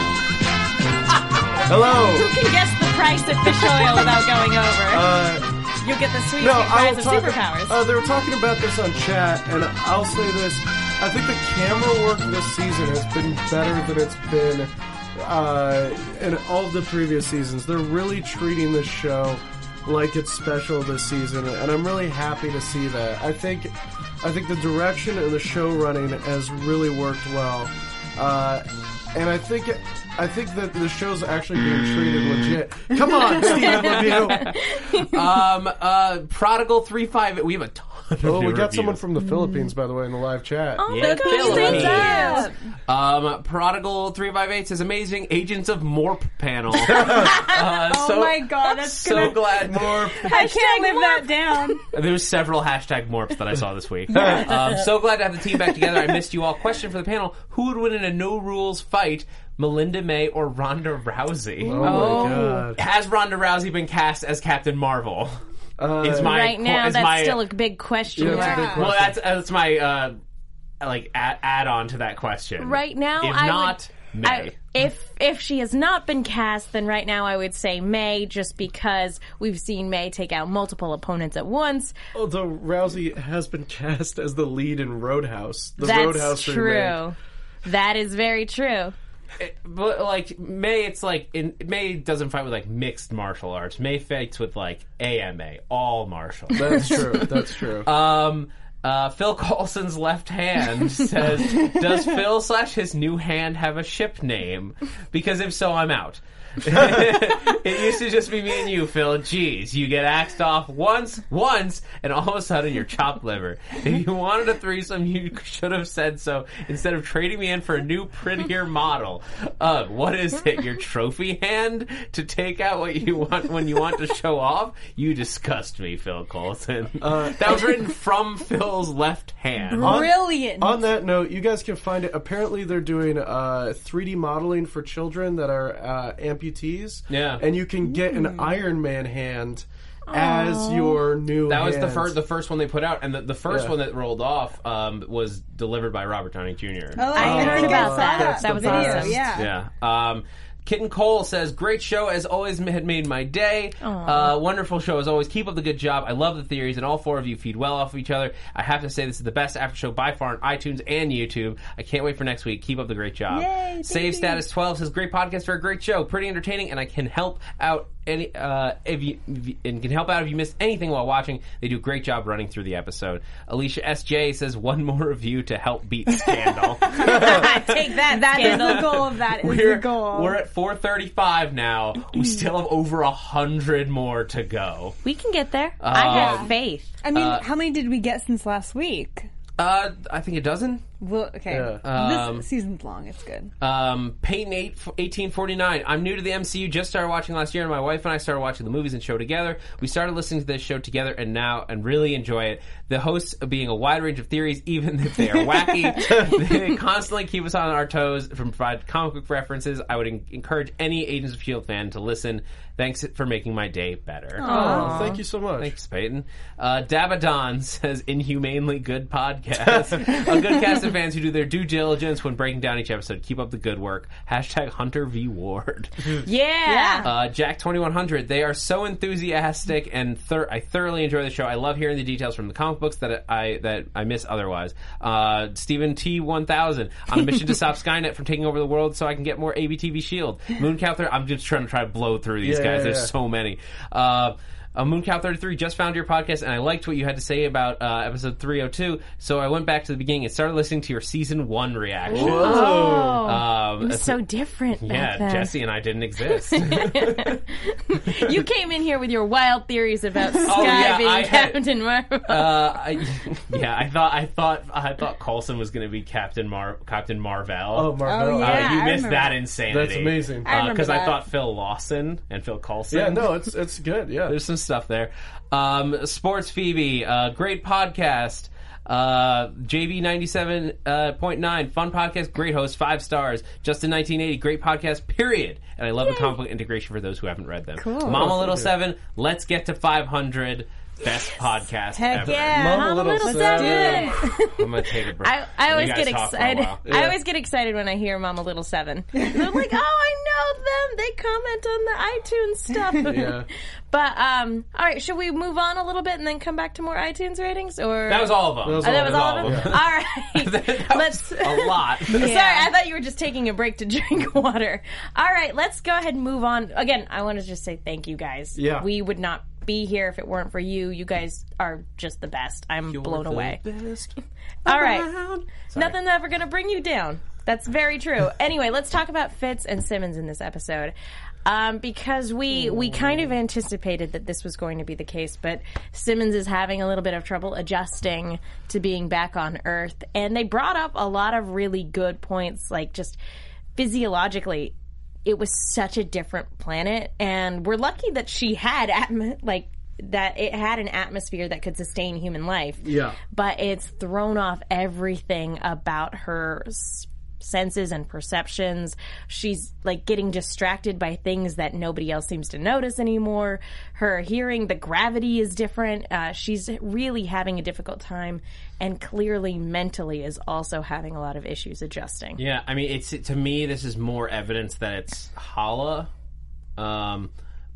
Hello. Who can guess the price of fish oil without going over? Uh, You'll get the sweet, no, sweet I prize will of talk. superpowers. Uh, they were talking about this on chat, and I'll say this: I think the camera work this season has been better than it's been uh, in all of the previous seasons. They're really treating this show like it's special this season, and I'm really happy to see that. I think, I think the direction and the show running has really worked well, uh, and I think, I think that the show's actually being treated legit. Come on, Steve Lemieux. um, uh, Prodigal three five. We have a ton of Oh, new we got reviews. someone from the Philippines, by the way, in the live chat. Oh Yeah, my God, Philippines. thank you. Um, Prodigal three five eight says amazing Agents of Morp panel. uh, Oh so, my god, that's so gonna. glad Morp. I can't live that down. There was several hashtag Morps that I saw this week. um, so glad to have the team back together. I missed you all. Question for the panel: who would win in a no rules fight? Melinda May or Ronda Rousey? Oh, Oh. my god. Has Ronda Rousey been cast as Captain Marvel? Uh, Is my Right now, is that's my, still a big question Yeah, that's a mark. big question. well, that's that's my uh, like add, add on to that question. Right now, if I not would, May. I, if if she has not been cast, then right now I would say May, just because we've seen May take out multiple opponents at once. Although Rousey has been cast as the lead in Roadhouse. The That's Roadhouse true. remake. That is very true. It- but like May, it's like in, May doesn't fight with like mixed martial arts. May fights with like A M A, all martial. That's true. That's true. Um, uh, Phil Coulson's left hand says, "Does Phil slash his new hand have a ship name? Because if so, I'm out." It used to just be me and you, Phil. Jeez, you get axed off once, once, and all of a sudden you're chopped liver. If you wanted a threesome, you should have said so instead of trading me in for a new, prettier model. Ugh, what is it? Your trophy hand to take out what you want when you want to show off? You disgust me, Phil Coulson. Uh, that was written from Phil's left hand. Brilliant. On that note, you guys can find it. Apparently, they're doing uh, three D modeling for children that are uh, amputees. Yeah. And you can get an Iron Man hand as your new That was the hand. first, the first one they put out, and the, the first Yeah. one that rolled off um, was delivered by Robert Downey Junior Oh, I heard think about saw that. That's That the was video, awesome. Yeah. Yeah. Um, Kitten Cole says, great show as always, had made my day. Uh, wonderful show as always. Keep up the good job. I love the theories, and all four of you feed well off of each other. I have to say this is the best after show by far on iTunes and YouTube. I can't wait for next week. Keep up the great job. Yay, Save baby. Status twelve says, great podcast for a great show. Pretty entertaining, and I can help out any uh, if you if you- and can help out if you missed anything while watching. They do a great job running through the episode. Alicia S J says, one more review to help beat Scandal. Take that, That is Scandal. the goal of that. Is We're, the goal. we're at four thirty-five now. We still have over a hundred more to go. We can get there. I have Um, faith. I mean, how many did we get since last week? Uh, I think a dozen. Well, okay. Yeah. Um, this season's long. It's good. Um, Peyton eight, eighteen forty-nine. I'm new to the M C U, just started watching last year, and my wife and I started watching the movies and show together. We started listening to this show together and now, and really enjoy it. The hosts being a wide range of theories, even if they are wacky, they constantly keep us on our toes and provide comic book references. I would en- encourage any Agents of S H I E L D fan to listen. Thanks for making my day better. Oh, thank you so much. Thanks, Peyton. Uh, Dabadon says, inhumanely good podcast. A good cast of fans who do their due diligence when breaking down each episode. Keep up the good work. Hashtag Hunter V. Ward. Yeah. Uh, Jack twenty-one hundred. They are so enthusiastic, and thir- I thoroughly enjoy the show. I love hearing the details from the comic books that I that I miss otherwise. Uh, Stephen T one thousand. On a mission to stop Skynet from taking over the world so I can get more A B T V Shield. Mooncow thirty. I'm just trying to try to blow through these Yeah, guys. yeah, There's yeah. so many. Uh, Uh, Mooncow thirty-three, just found your podcast, and I liked what you had to say about uh, episode three oh two, so I went back to the beginning and started listening to your season one reaction. Oh, Um, it was so different back yeah, then. Jesse and I didn't exist. You came in here with your wild theories about Sky Oh, yeah, being I had- Captain Marvel. uh, I, yeah, I thought I thought I thought Coulson was going to be Captain Mar Captain Marvel. Oh, Marvel. Oh, yeah. Uh, you I missed remember. that insanity. That's amazing. I remember Because I that. thought Phil Lawson and Phil Coulson. Yeah, no, it's it's good. Yeah. There's some stuff there. Um, Sports Phoebe, uh, great podcast. Uh, J V ninety-seven point nine, fun podcast, great host, five stars. Justin nineteen eighty, great podcast, period. And I love the comic book integration for those who haven't read them. Cool. Mama Little seven, let's get to five hundred. Best podcast Heck ever. yeah. Mama Mama Little Little Seven. Seven. I'm gonna take a break. I, I always You guys get talk for a excited. while. I always get excited when I hear Mama Little Seven. I'm like, oh, I know them. They comment on the iTunes stuff. Yeah. But um, all right, should we move on a little bit and then come back to more iTunes ratings? Or That was all of them. That was Oh, that all was all of them. them. All right, That let's. was a lot. Sorry, I thought you were just taking a break to drink water. All right, let's go ahead and move on. Again, I want to just say thank you guys. Yeah. We would not be here if it weren't for you. You guys are just the best. I'm blown away. Best All right. around. Nothing's ever going to bring you down. That's very true. Anyway, let's talk about Fitz and Simmons in this episode. Um, because we we kind of anticipated that this was going to be the case, but Simmons is having a little bit of trouble adjusting to being back on Earth. And they brought up a lot of really good points, like just physiologically, it was such a different planet. And we're lucky that she had, atm- like, that it had an atmosphere that could sustain human life. Yeah. But it's thrown off everything about her s- senses and perceptions. She's like getting distracted by things that nobody else seems to notice anymore. Her hearing, the gravity is different. Uh, she's really having a difficult time, and clearly mentally is also having a lot of issues adjusting. Yeah, I mean, it's to me, this is more evidence that it's Hala. Um,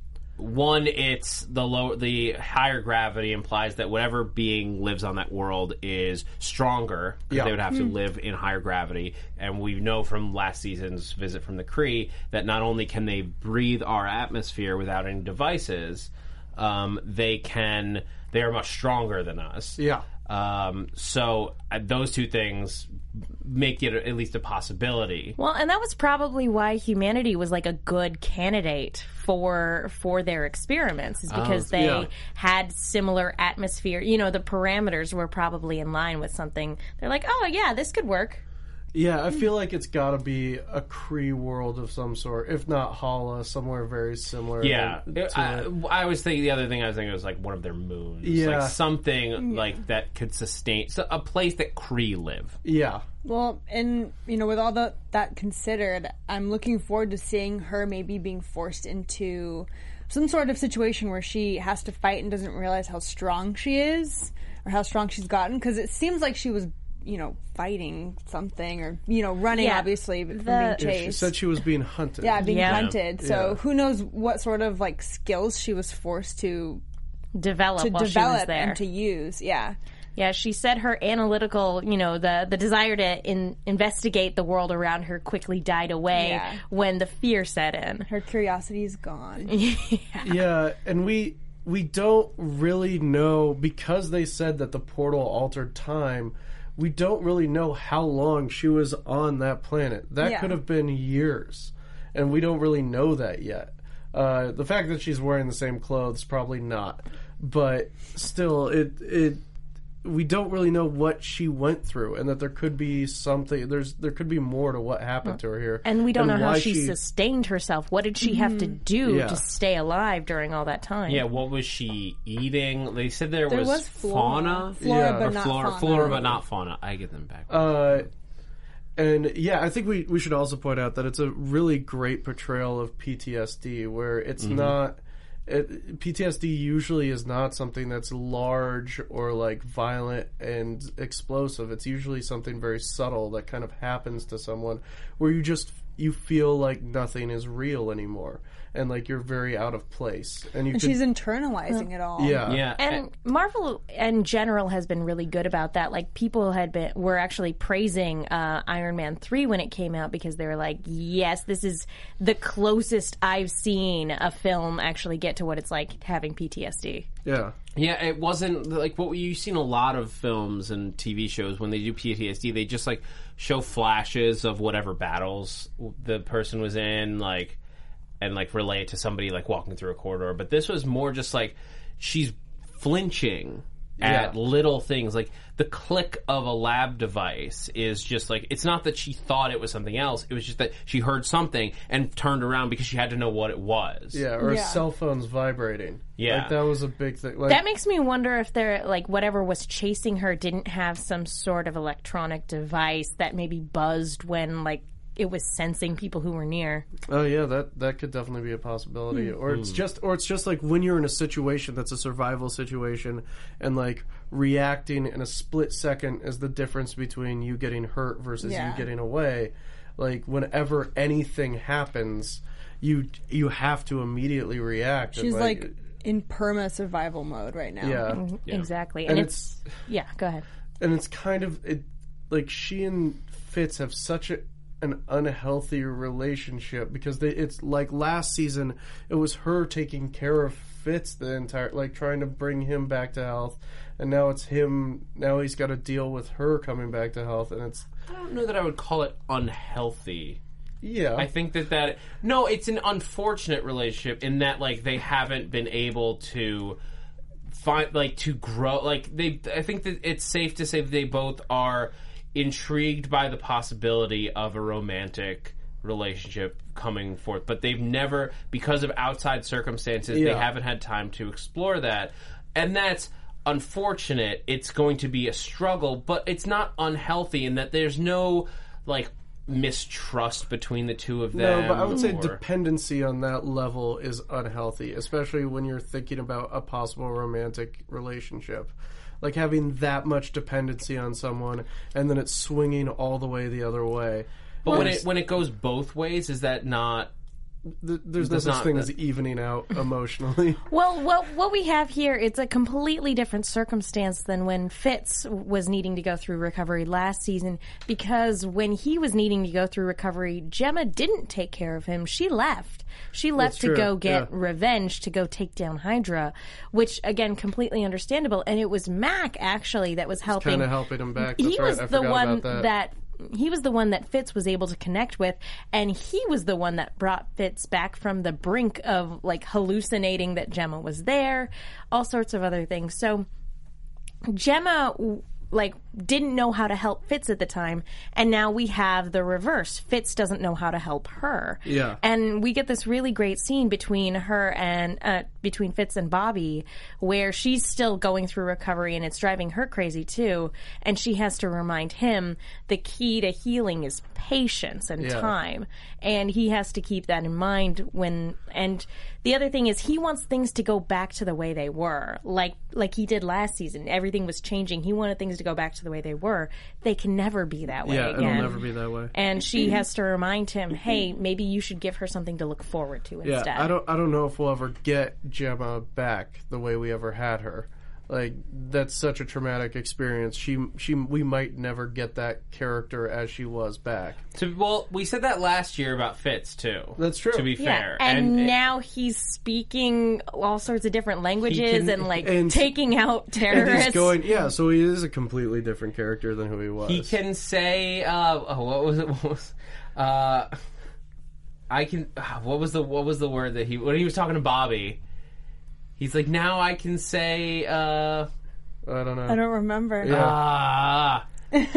one, it's the low, the higher gravity implies that whatever being lives on that world is stronger. Yeah. They would have to live in higher gravity, and we know from last season's visit from the Kree that not only can they breathe our atmosphere without any devices, um, they can. They are much stronger than us. Yeah. Um, so uh, those two things make it at least a possibility. Well, and that was probably why humanity was like a good candidate for for their experiments, is because they yeah. had similar atmosphere. You know, the parameters were probably in line with something. They're like, oh yeah, this could work. Yeah, I feel like it's got to be a Kree world of some sort, if not Hala, somewhere very similar. Yeah, to I, it. I was thinking the other thing I was thinking was like one of their moons, Yeah. like something like that could sustain so a place that Kree live. Yeah. Well, and you know, with all the, that considered, I'm looking forward to seeing her maybe being forced into some sort of situation where she has to fight and doesn't realize how strong she is or how strong she's gotten, because it seems like she was, you know, fighting something or, you know, running, Yeah. obviously, from The- being Yeah, chased. She said she was being hunted. Yeah, being Yeah. hunted. So Yeah. who knows what sort of like skills she was forced to Develop to while she was develop there. and to use. Yeah. Yeah, she said her analytical, you know, the the desire to in, investigate the world around her quickly died away Yeah. when the fear set in. Her curiosity is gone. Yeah, and we we don't really know, because they said that the portal altered time. We don't really know how long she was on that planet. That Yeah. could have been years, and we don't really know that yet. Uh, the fact that she's wearing the same clothes, probably not, but still, it it we don't really know what she went through, and that there could be something. There's there could be more to what happened to her here, And we don't know how why she, sustained herself. What did she have to do Yeah. to stay alive during all that time? Yeah, what was she eating? They said there, There was, was flora. fauna, Flora, Yeah. but or not flora, fauna. flora, but not fauna. I get them back. Uh, and yeah, I think we, we should also point out that it's a really great portrayal of P T S D, where it's not. It, P T S D usually is not something that's large or like violent and explosive. It's usually something very subtle that kind of happens to someone, where you just you feel like nothing is real anymore, and like you're very out of place, and you And could, she's internalizing it all. yeah yeah, And Marvel in general has been really good about that. Like, people had been were actually praising uh, Iron Man three when it came out, because they were like, yes, this is the closest I've seen a film actually get to what it's like having P T S D. yeah. Yeah, it wasn't like what you've seen a lot of films and T V shows when they do P T S D. They just like show flashes of whatever battles the person was in, like, and like relay it to somebody like walking through a corridor. But this was more just like she's flinching at Yeah. little things, like the click of a lab device is just like, it's not that she thought it was something else, it was just that she heard something and turned around because she had to know what it was. Yeah, or Yeah. a cell phone's vibrating. Yeah. like that was a big thing. Like, That makes me wonder if there, like, whatever was chasing her didn't have some sort of electronic device that maybe buzzed when, like, it was sensing people who were near. oh yeah, that that could definitely be a possibility. Or it's just, or it's just like when you're in a situation that's a survival situation, and like reacting in a split second is the difference between you getting hurt versus Yeah. you getting away. Like whenever anything happens, you you have to immediately react. and, She's like in perma survival mode right now. yeah. Exactly. And And, it's, yeah, go ahead. and it's kind of it, like she and Fitz have such a, an unhealthy relationship, because they, it's like last season it was her taking care of Fitz the entire, like trying to bring him back to health, and now it's him. Now he's got to deal with her coming back to health, and it's. I don't know that I would call it unhealthy. Yeah, I think that that no, it's an unfortunate relationship in that like they haven't been able to find like to grow. Like they, I think that it's safe to say that they both are intrigued by the possibility of a romantic relationship coming forth, but they've never, because of outside circumstances, Yeah. they haven't had time to explore that, and that's unfortunate. It's going to be a struggle, but it's not unhealthy in that there's no like mistrust between the two of them. No, but I would say or- dependency on that level is unhealthy, especially when you're thinking about a possible romantic relationship. Like having that much dependency on someone, and then it's swinging all the way the other way. But when it when it goes both ways, is that not? Th- There's no Does such not- thing as evening out emotionally. Well, what what we have here, it's a completely different circumstance than when Fitz was needing to go through recovery last season, because when he was needing to go through recovery, Gemma didn't take care of him. She left. She left That's to true, go get yeah. revenge, to go take down Hydra, which, again, completely understandable. And it was Mac, actually, that was helping. Kind of helping him back. That's he right. was I the forgot one about that. he was the one that Fitz was able to connect with, and he was the one that brought Fitz back from the brink of like hallucinating that Gemma was there, all sorts of other things. So Gemma like didn't know how to help Fitz at the time, and now we have the reverse. Fitz doesn't know how to help her. Yeah. And we get this really great scene between her and uh, between Fitz and Bobby, where she's still going through recovery, and it's driving her crazy too. And she has to remind him the key to healing is patience and Yeah. time, and he has to keep that in mind when. And the other thing is, he wants things to go back to the way they were, like like he did last season. Everything was changing. He wanted things to go back to the way they were. They can never be that way Yeah, again. it'll never be that way. And she has to remind him, hey, maybe you should give her something to look forward to Yeah, instead. I don't. I don't know if we'll ever get Gemma back the way we ever had her. Like that's such a traumatic experience. She, she, we might never get that character as she was back. To, well, we said that last year about Fitz too. That's true. To be Yeah, fair, and, now he's speaking all sorts of different languages can- and like and- taking out And terrorists. he's going. Yeah, so he is a completely different character than who he was. he can say, uh, oh, "What was it? What was, uh, I can. Uh, what was the what was the word that he when he was talking to Bobby? He's like, now I can say, uh, I don't know. I don't remember. Yeah. ah.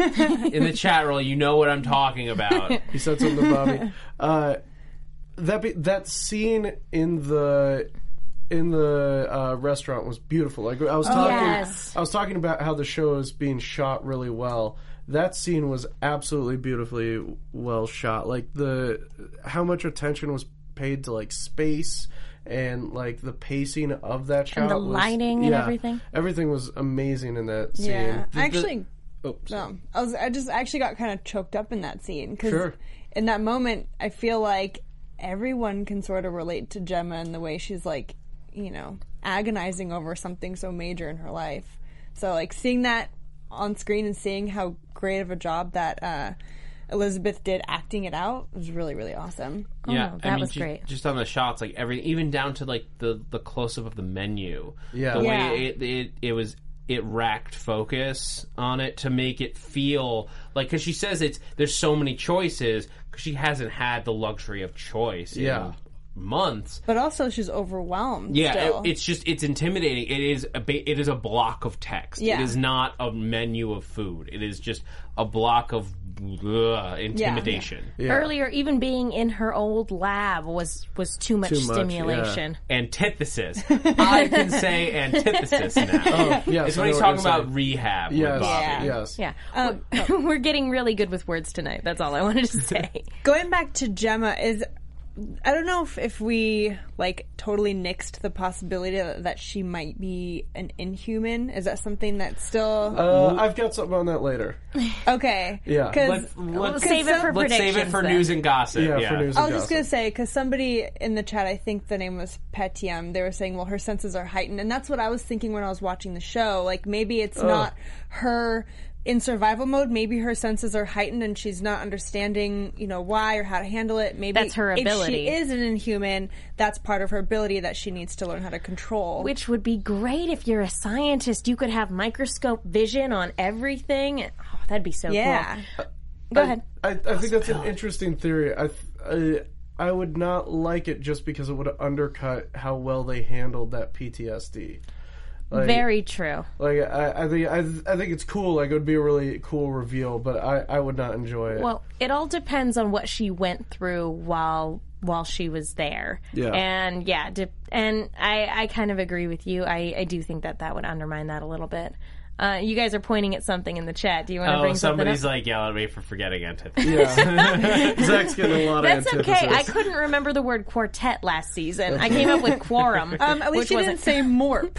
In the chat roll, you know what I'm talking about. He said something to Bobby. Uh, that be, that scene in the in the uh, restaurant was beautiful. Like I was talking, yes. I was talking about how the show is being shot really well. That scene was absolutely beautifully well shot. Like the how much attention was paid to like space and like the pacing of that shot, the was- lighting and yeah, everything. Everything was amazing in that scene. Yeah, The- I actually, oh, sorry. no, I was, I just actually got kind of choked up in that scene because Sure. in that moment, I feel like everyone can sort of relate to Gemma in the way she's like, you know, agonizing over something so major in her life. So like seeing that on screen and seeing how great of a job that uh, Elizabeth did acting it out was really, really awesome. Yeah, Oh, I that mean, was ju- great. Just on the shots, like every, even down to like the the close up of the menu. Yeah. the Yeah. way it, it it was, it racked focus on it to make it feel like, because she says it's there's so many choices because she hasn't had the luxury of choice. Yeah. in months. But also she's overwhelmed. Yeah, still. it, it's just it's intimidating. It is a ba- it is a block of text. Yeah. It is not a menu of food. It is just a block of ugh, intimidation. Yeah. Earlier, even being in her old lab was was too much Too much, stimulation. Antithesis. I can say antithesis now. Oh, yes, It's I when know he's what talking you're about saying. rehab Yes, with Bobby. Yeah. yes. Yeah, Um, we're, we're getting really good with words tonight. That's all I wanted to say. Going back to Gemma, is I don't know if, if we like totally nixed the possibility that, that she might be an Inhuman. Is that something that's still Uh, I've got something on that later. okay? Yeah. because Let's, let's, save it for let's save it predictions for then. news and gossip. Yeah, Yeah, for news I and was just gonna gossip. say because somebody in the chat, I think the name was Petium, they were saying, well, her senses are heightened, and that's what I was thinking when I was watching the show. Like maybe it's not her in survival mode, maybe her senses are heightened and she's not understanding, you know, why or how to handle it. Maybe That's her ability. If she is an inhuman, that's part of her ability that she needs to learn how to control. Which would be great if you're a scientist. You could have microscope vision on everything. Oh, that'd be so yeah. cool. Go ahead. I, I think that's an interesting theory. I, I I would not like it just because it would undercut how well they handled that P T S D. Like, Very true. Like I, I think I, I think it's cool. Like it would be a really cool reveal, but I, I would not enjoy it. Well, it all depends on what she went through while while she was there. Yeah. And yeah, de- and I, I kind of agree with you. I, I do think that that would undermine that a little bit. Uh, you guys are pointing at something in the chat. Do you want to Oh, bring something somebody's up? like yelling at me for forgetting antithesis. Yeah. Zach's getting a lot That's of okay. antithesis. I couldn't remember the word quartet last season. I came up with quorum. Um, at least which you wasn't didn't say morp.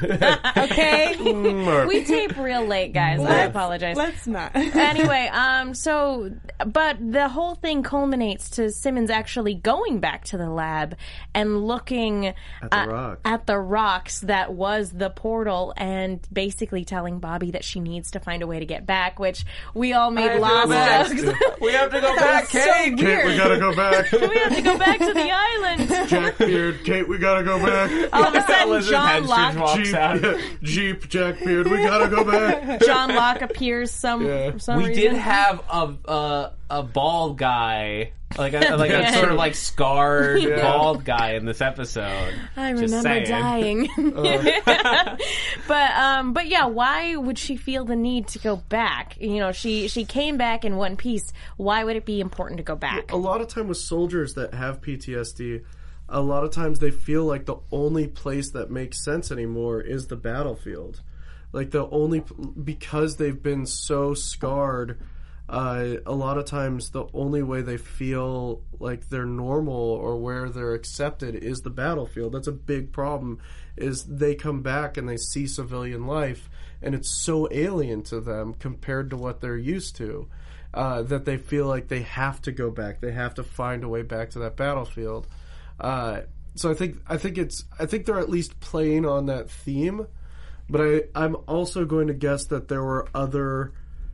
Okay? We tape real late, guys. I apologize. Let's not. Anyway, um, so, but the whole thing culminates to Simmons actually going back to the lab and looking at the uh, rock. at the rocks that was the portal, and basically telling Bobby that she needs to find a way to get back, which we all made lots of jokes. We have to go back, so Kate. Kate, we gotta go back. We have to go back to the island. Jackbeard, Kate, we gotta go back. All of a sudden, Elizabeth John Henstridge Locke, walks Jeep, out. yeah, Jeep, Jackbeard, we gotta go back. John Locke appears some Yeah. for some We reason. did have a a, a bald guy, like a, like a Yeah. sort of like scarred Yeah. bald guy in this episode. I Just remember saying. dying. but um but yeah, why would she feel the need to go back? You know, she she came back in one piece. Why would it be important to go back? A lot of time with soldiers that have P T S D, a lot of times they feel like the only place that makes sense anymore is the battlefield. Like the only, because they've been so scarred, uh, a lot of times the only way they feel like they're normal or where they're accepted is the battlefield. That's a big problem, is they come back and they see civilian life and it's so alien to them compared to what they're used to, uh, that they feel like they have to go back. They have to find a way back to that battlefield. Uh, so I think I think it's I think they're at least playing on that theme, but I I'm also going to guess that there were other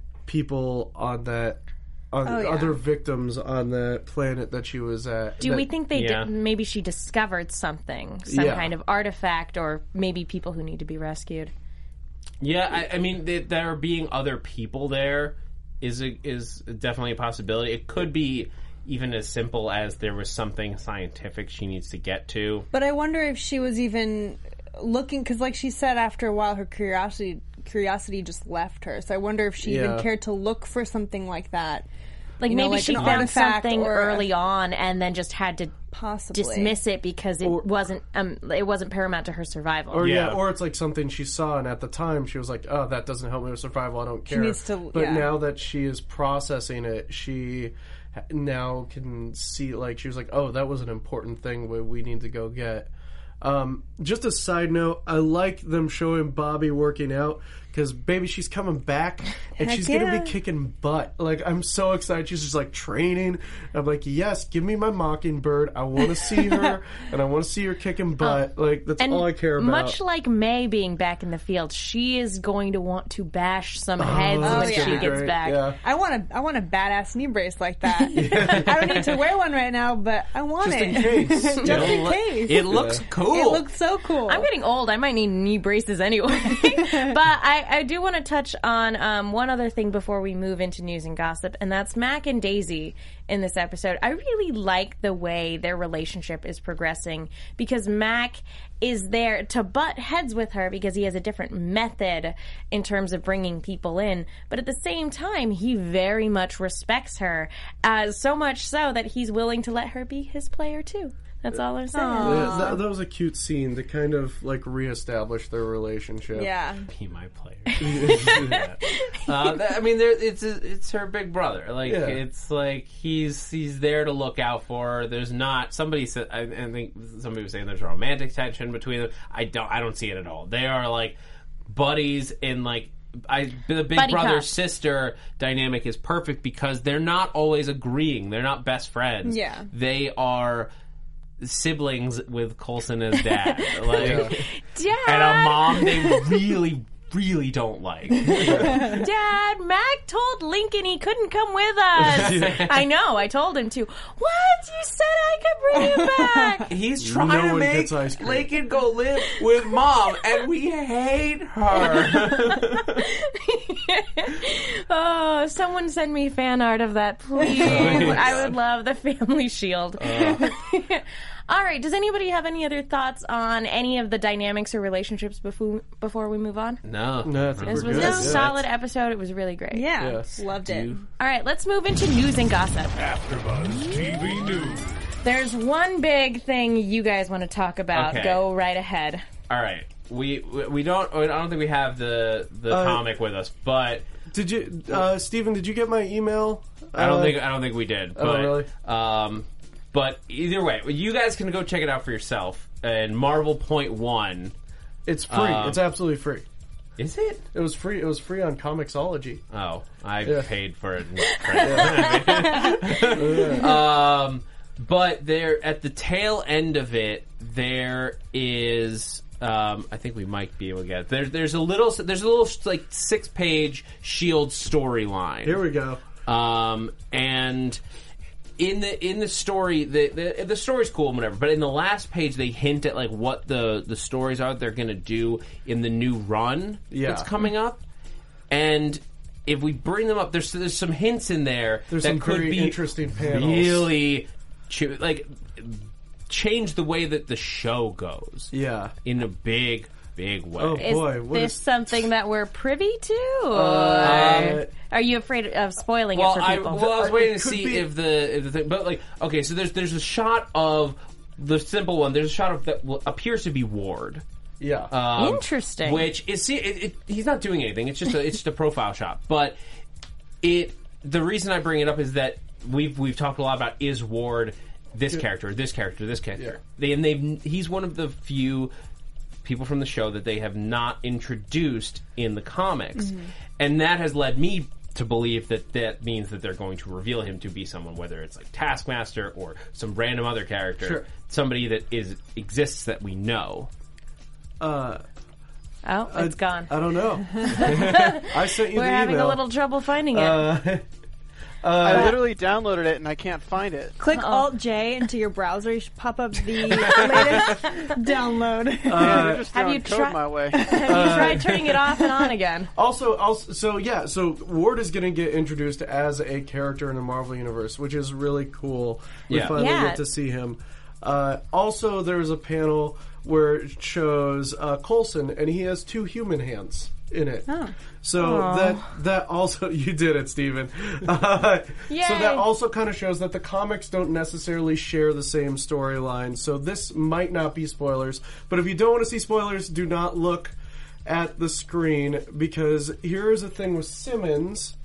people on that on Oh, yeah. other victims on the planet that she was at. Do that- we think they Yeah. did, maybe she discovered something, some Yeah. kind of artifact, or maybe people who need to be rescued? Yeah, I, I mean, th- there being other people there is a, is definitely a possibility. It could be even as simple as there was something scientific she needs to get to. But I wonder if she was even looking, because like she said, after a while her curiosity curiosity just left her. So I wonder if she Yeah. even cared to look for something like that. Like You know, maybe like she an found artifact something or a- early on and then just had to Possibly. dismiss it because it wasn't um it wasn't paramount to her survival. Or yeah. Yeah. or it's like something she saw, and at the time she was like, "Oh, that doesn't help me with survival. I don't care." needs to- but yeah. now that she is processing it, she ha- now can see. Like she was like, "Oh, that was an important thing we we need to go get." Um, just a side note, I like them showing Bobby working out because, baby, she's coming back and Heck she's going to yeah. be kicking butt. Like, I'm so excited. She's just like training. I'm like, yes, give me my Mockingbird. I want to see her and I want to see her kicking butt. like, that's And all I care about. much like May being back in the field, she is going to want to bash some heads Oh, when yeah. she gets great, back. yeah. I want a I want a badass knee brace like that. I don't need to wear one right now, but I want Just it. in case. Just in It'll- case. It looks cool. It looks so cool. I'm getting old. I might need knee braces anyway. But I, I do want to touch on um, one other thing before we move into news and gossip, and that's Mac and Daisy in this episode. I really like the way their relationship is progressing because Mac is there to butt heads with her because he has a different method in terms of bringing people in. But at the same time, he very much respects her, uh, so much so that he's willing to let her be his player too. That's all I'm saying. Yeah, that, that was a cute scene to kind of like reestablish their relationship. yeah. Be my player. Yeah. uh, that- I mean, there, it's it's her big brother. Like Yeah. it's like he's he's there to look out for her. There's not somebody said. I, I think somebody was saying there's romantic tension between them. I don't. I don't see it at all. They are like buddies in like. I, the big Buddy brother cop. sister dynamic is perfect because they're not always agreeing. They're not best friends. Yeah. They are siblings with Coulson as dad. Like, Dad! and a mom they really really don't like. Dad, Mac told Lincoln he couldn't come with us. I know, I told him to. What? You said I could bring him back. He's trying No to one make gets ice cream. Lincoln go live with Mom, and we hate her. Oh, someone send me fan art of that, please. I would love the family shield. Uh. All right, does anybody have any other thoughts on any of the dynamics or relationships before before we move on? No. No, I think This we're was good. a Yeah. solid episode. It was really great. Yeah, Yes. loved it. All right, let's move into news and gossip. AfterBuzz T V News. There's one big thing you guys want to talk about. Okay. Go right ahead. All right. We we we don't. I don't think we have the the Uh, comic with us, but Did you, uh, Steven, did you get my email? I don't Uh, think I don't think we did. But, Oh, really? Um, but either way, you guys can go check it out for yourself. And Marvel Point One, It's free. Um, it's absolutely free. is it? It was free. It was free on Comixology. Oh, I Yeah. paid for it. um, but there at the tail end of it, there is. Um, I think we might be able to get it. There's there's a little there's a little like six page Shield storyline. Here we go. Um, and in the in the story, the, the the story's cool and whatever. But in the last page, they hint at like what the the stories are they're going to do in the new run Yeah. that's coming up. And if we bring them up, there's there's some hints in there There's that some could very be interesting panels. really ch- like change the way that the show goes Yeah. in a big big way. Oh, Is boy, what this is- something that we're privy to? Or Uh, are you afraid of spoiling Well, it for I, people? well, I was It waiting to could see be- if the if the thing, but like, okay, so there's there's a shot of the simple one. There's a shot of that w- appears to be Ward. Yeah. Um, Interesting. Which is see, it, it, he's not doing anything. It's just a, it's just a profile shot. But it the reason I bring it up is that we've we've talked a lot about is Ward this character, this character, this character. They and they've he's one of the few people from the show that they have not introduced in the comics, and that has led me to believe that that means that they're going to reveal him to be someone, whether it's like Taskmaster or some random other character, Sure. somebody that is exists that we know. uh, oh, it's gone. I don't know. I sent you We're the having email. a little trouble finding it. Uh, I literally downloaded it and I can't find it. Click Alt J into your browser. You should pop up the latest download. Man, you're just have throwing you code tri- my way. Have you tried turning it off and on again? Also, also, so yeah, so Ward is going to get introduced as a character in the Marvel universe, which is really cool. We Yeah. finally Yeah. get to see him. Uh, also, there's a panel where it shows uh, Coulson, and he has two human hands in it. So that that also you did it, Steven. Uh, so Yay. that also kind of shows that the comics don't necessarily share the same storyline. So this might not be spoilers, but if you don't want to see spoilers, do not look at the screen, because here is a thing with Simmons,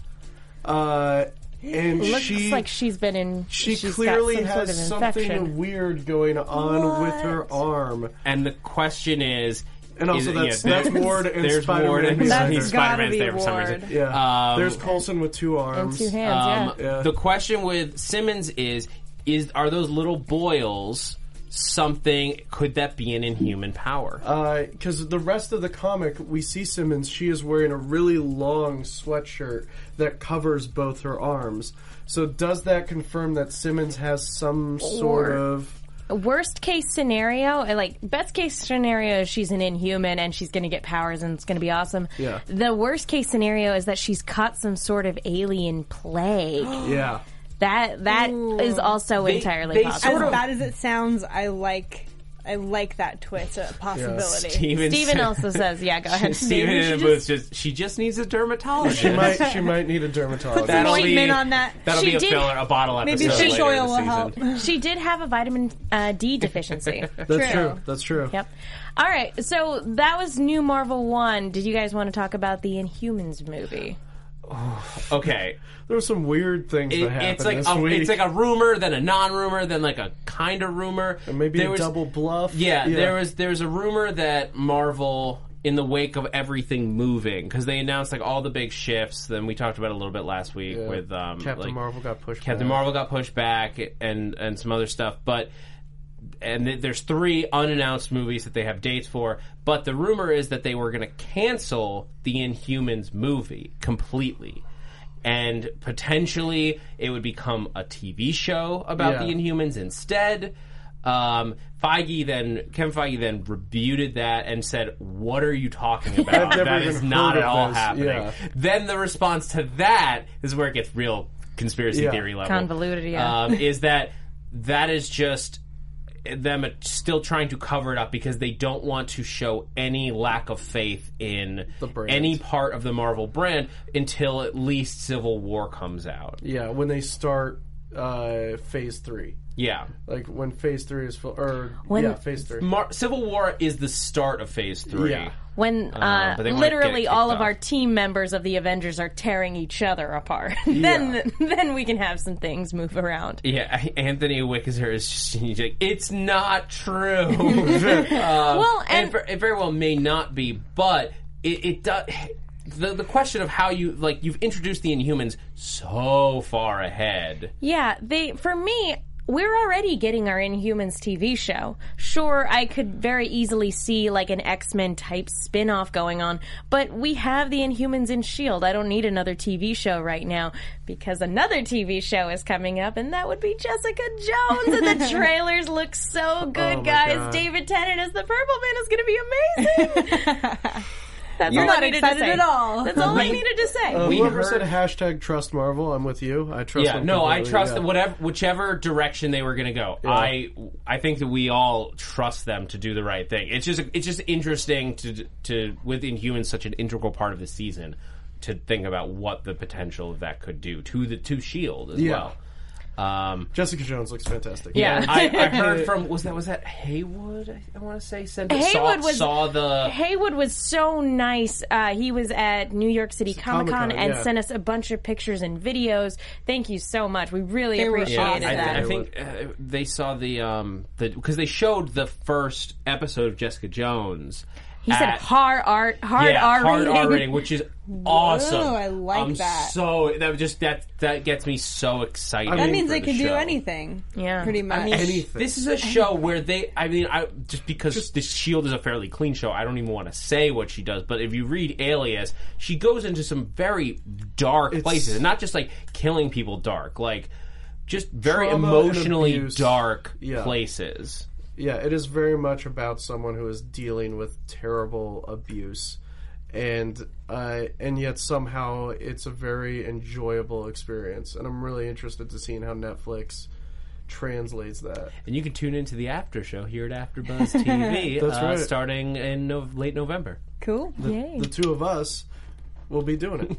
uh, and Looks she like she's been in. she she's clearly got some has sort of something infection. weird going on with her arm. And the question is, And also is, that's- yeah, that's there's- Ward and there's Spider-Man Ward and behind he's her. Spider-Man's Gotta there be for some Ward. reason. Yeah, Um, there's Coulson with two And arms. two hands, Um, yeah. Yeah. The question with Simmons is: is are those little boils something? Could that be an inhuman power? Because the rest of the comic, we see Simmons. She is wearing a really long sweatshirt that covers both her arms. So does that confirm that Simmons has some sort Or- of? Worst case scenario, uh, like best case scenario, is she's an inhuman and she's going to get powers and it's going to be awesome. Yeah. The worst case scenario is that she's caught some sort of alien plague. Yeah. that that Ooh. is also They- entirely they possible. sort As of- bad as it sounds, I like I like that twist, a possibility. Steven, Steven said- also says, "Yeah, go ahead." Steven Maybe in she the just- booth just she just needs a dermatologist. She might. She might need a dermatologist. That'll be ointment on that. That'll She be a did- filler, a bottle episode. Maybe fish later oil this will season. help. She did have a vitamin uh, D deficiency. That's true. That's true. Yep. All right. So that was New Marvel One. Did you guys want to talk about the Inhumans movie? Okay, There were some weird things It- that happened it's like this a, week. it's like a rumor, then a non-rumor, then like a kind of rumor. Or maybe There a was- double bluff. Yeah, there was there was a rumor that Marvel, in the wake of everything moving, because they announced like all the big shifts. Then we talked about it a little bit last week Yeah. with um, Captain like, Marvel got pushed. Captain back. Marvel got pushed back and and some other stuff, but and th- there's three unannounced movies that they have dates for, but the rumor is that they were going to cancel the Inhumans movie completely. And potentially it would become a T V show about Yeah. the Inhumans instead. Um, Feige then, Kevin Feige then rebuted that and said, "What are you talking about? never That even is not heard at of all this." happening." Yeah. Then the response to that is where it gets real conspiracy Yeah. theory level. Convoluted, yeah. Um, is that that is just them still trying to cover it up because they don't want to show any lack of faith in The brand. any part of the Marvel brand until at least Civil War comes out. Yeah, when they start uh, Phase three. Yeah. Like, when Phase three is... Full, or, When- yeah, Phase three. Mar- Civil War is the start of Phase three. Yeah. When uh, but they wanna literally get it all kicked of our off. team members of the Avengers are tearing each other apart, then then we can have some things move around. Yeah, Anthony Wickizer is just he's like, it's not true. um, Well, and- and it very well may not be, but it, it does. The, the question of how you like you've introduced the Inhumans so far ahead. Yeah, they for me, we're already getting our Inhumans T V show. Sure, I could very easily see like an X-Men type spin-off going on, but we have the Inhumans in S H I E L D. I don't need another T V show right now because another T V show is coming up, and that would be Jessica Jones. And the trailers look so good, Oh my guys. God. David Tennant as the Purple Man is going to be amazing. That's You're all I not needed excited to say. at all. That's all I needed to say. Uh, We whoever heard- said hashtag trust Marvel, I'm with you. I trust Yeah, them no, I completely, trust yeah. that whatever whichever direction they were going to go. I I think that we all trust them to do the right thing. It's just it's just interesting to to with Inhumans such an integral part of the season to think about what the potential of that could do to the to S H I E L D as Yeah. well. Um, Jessica Jones looks fantastic. Yeah. I, I heard from was that was that Haywood? I, I want to say sent Haywood saw, was saw the Haywood was so nice. Uh, he was at New York City Comic Con Comic-Con, and yeah. sent us a bunch of pictures and videos. Thank you so much. We really They were appreciated awesome. I, that. I think uh, they saw the um the because they showed the first episode of Jessica Jones. he said at- hard art, hard yeah, R hard rating. R rating, which is awesome. I like I'm that. So that just that that gets me so excited. That mean, means for they the can do show. anything. Yeah. Pretty much. I mean, Anything. this is a show where they. I mean, I just because the Shield is a fairly clean show, I don't even want to say what she does. But if you read Alias, she goes into some very dark It's- places, and not just like killing people dark, like just very Trauma and emotionally abuse. dark Yeah. places. Yeah, it is very much about someone who is dealing with terrible abuse, and uh, and yet somehow it's a very enjoyable experience. And I'm really interested to seeing how Netflix translates that. And you can tune into the after show here at AfterBuzz T V, That's uh, right. starting in no- late November. Cool. Yay. The two of us will be doing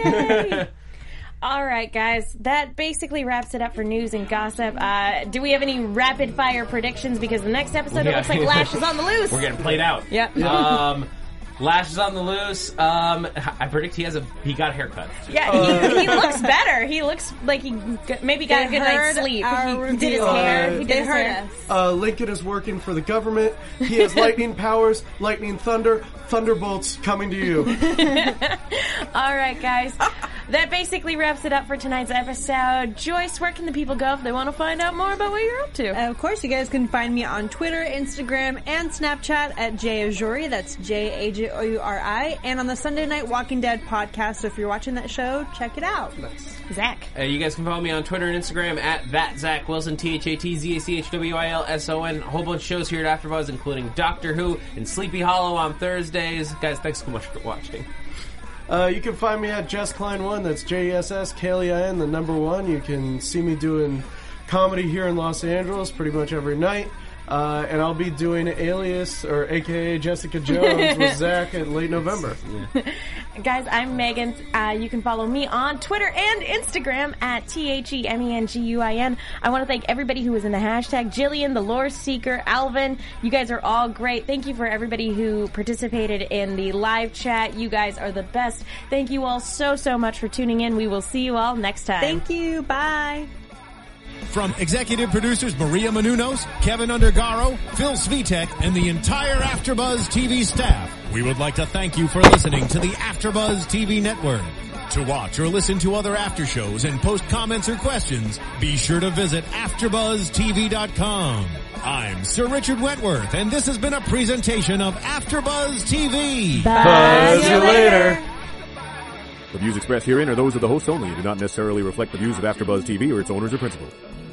it. All right, guys. That basically wraps it up for news and gossip. Uh, do we have any rapid fire predictions? Because the next episode, it Yeah. looks like Lash is on the loose. We're getting played out. Yep. Um, Lash is on the loose. Um, I predict he has a he got a haircut. Yeah, he, he looks better. He looks like he g- maybe got They a good night's heard sleep. our He did his review. hair. Uh, He did They his heard hair. us. Uh, Lincoln is working for the government. He has lightning powers, lightning thunder, thunderbolts coming to you. All right, guys. That basically wraps it up for tonight's episode. Joyce, where can the people go if they want to find out more about what you're up to? And of course, you guys can find me on Twitter, Instagram, and Snapchat at Jay Ajuri. That's J A J O U R I. And on the Sunday Night Walking Dead podcast. So if you're watching that show, check it out. Zach. Uh, you guys can follow me on Twitter and Instagram at that Zach Wilson, T H A T Z A C H W I L S O N. A whole bunch of shows here at AfterBuzz, including Doctor Who and Sleepy Hollow on Thursdays. Guys, thanks so much for watching. Uh, you can find me at Jess Klein one. That's J E S S K L E I N, the number one. You can see me doing comedy here in Los Angeles pretty much every night. Uh, and I'll be doing Alias, or A K A Jessica Jones, with Zach in late November. Guys, I'm Megan. Uh, you can follow me on Twitter and Instagram at T H E M E N G U I N. I want to thank everybody who was in the hashtag. Jillian, the Lore Seeker, Alvin. You guys are all great. Thank you for everybody who participated in the live chat. You guys are the best. Thank you all so, so much for tuning in. We will see you all next time. Thank you. Bye. From executive producers Maria Menounos, Kevin Undergaro, Phil Svitek, and the entire AfterBuzz T V staff, we would like to thank you for listening to the AfterBuzz T V network. To watch or listen to other after shows and post comments or questions, be sure to visit after buzz t v dot com. I'm Sir Richard Wentworth, and this has been a presentation of AfterBuzz T V. Buzz you later. The views expressed herein are those of the hosts only and do not necessarily reflect the views of AfterBuzz T V or its owners or principals.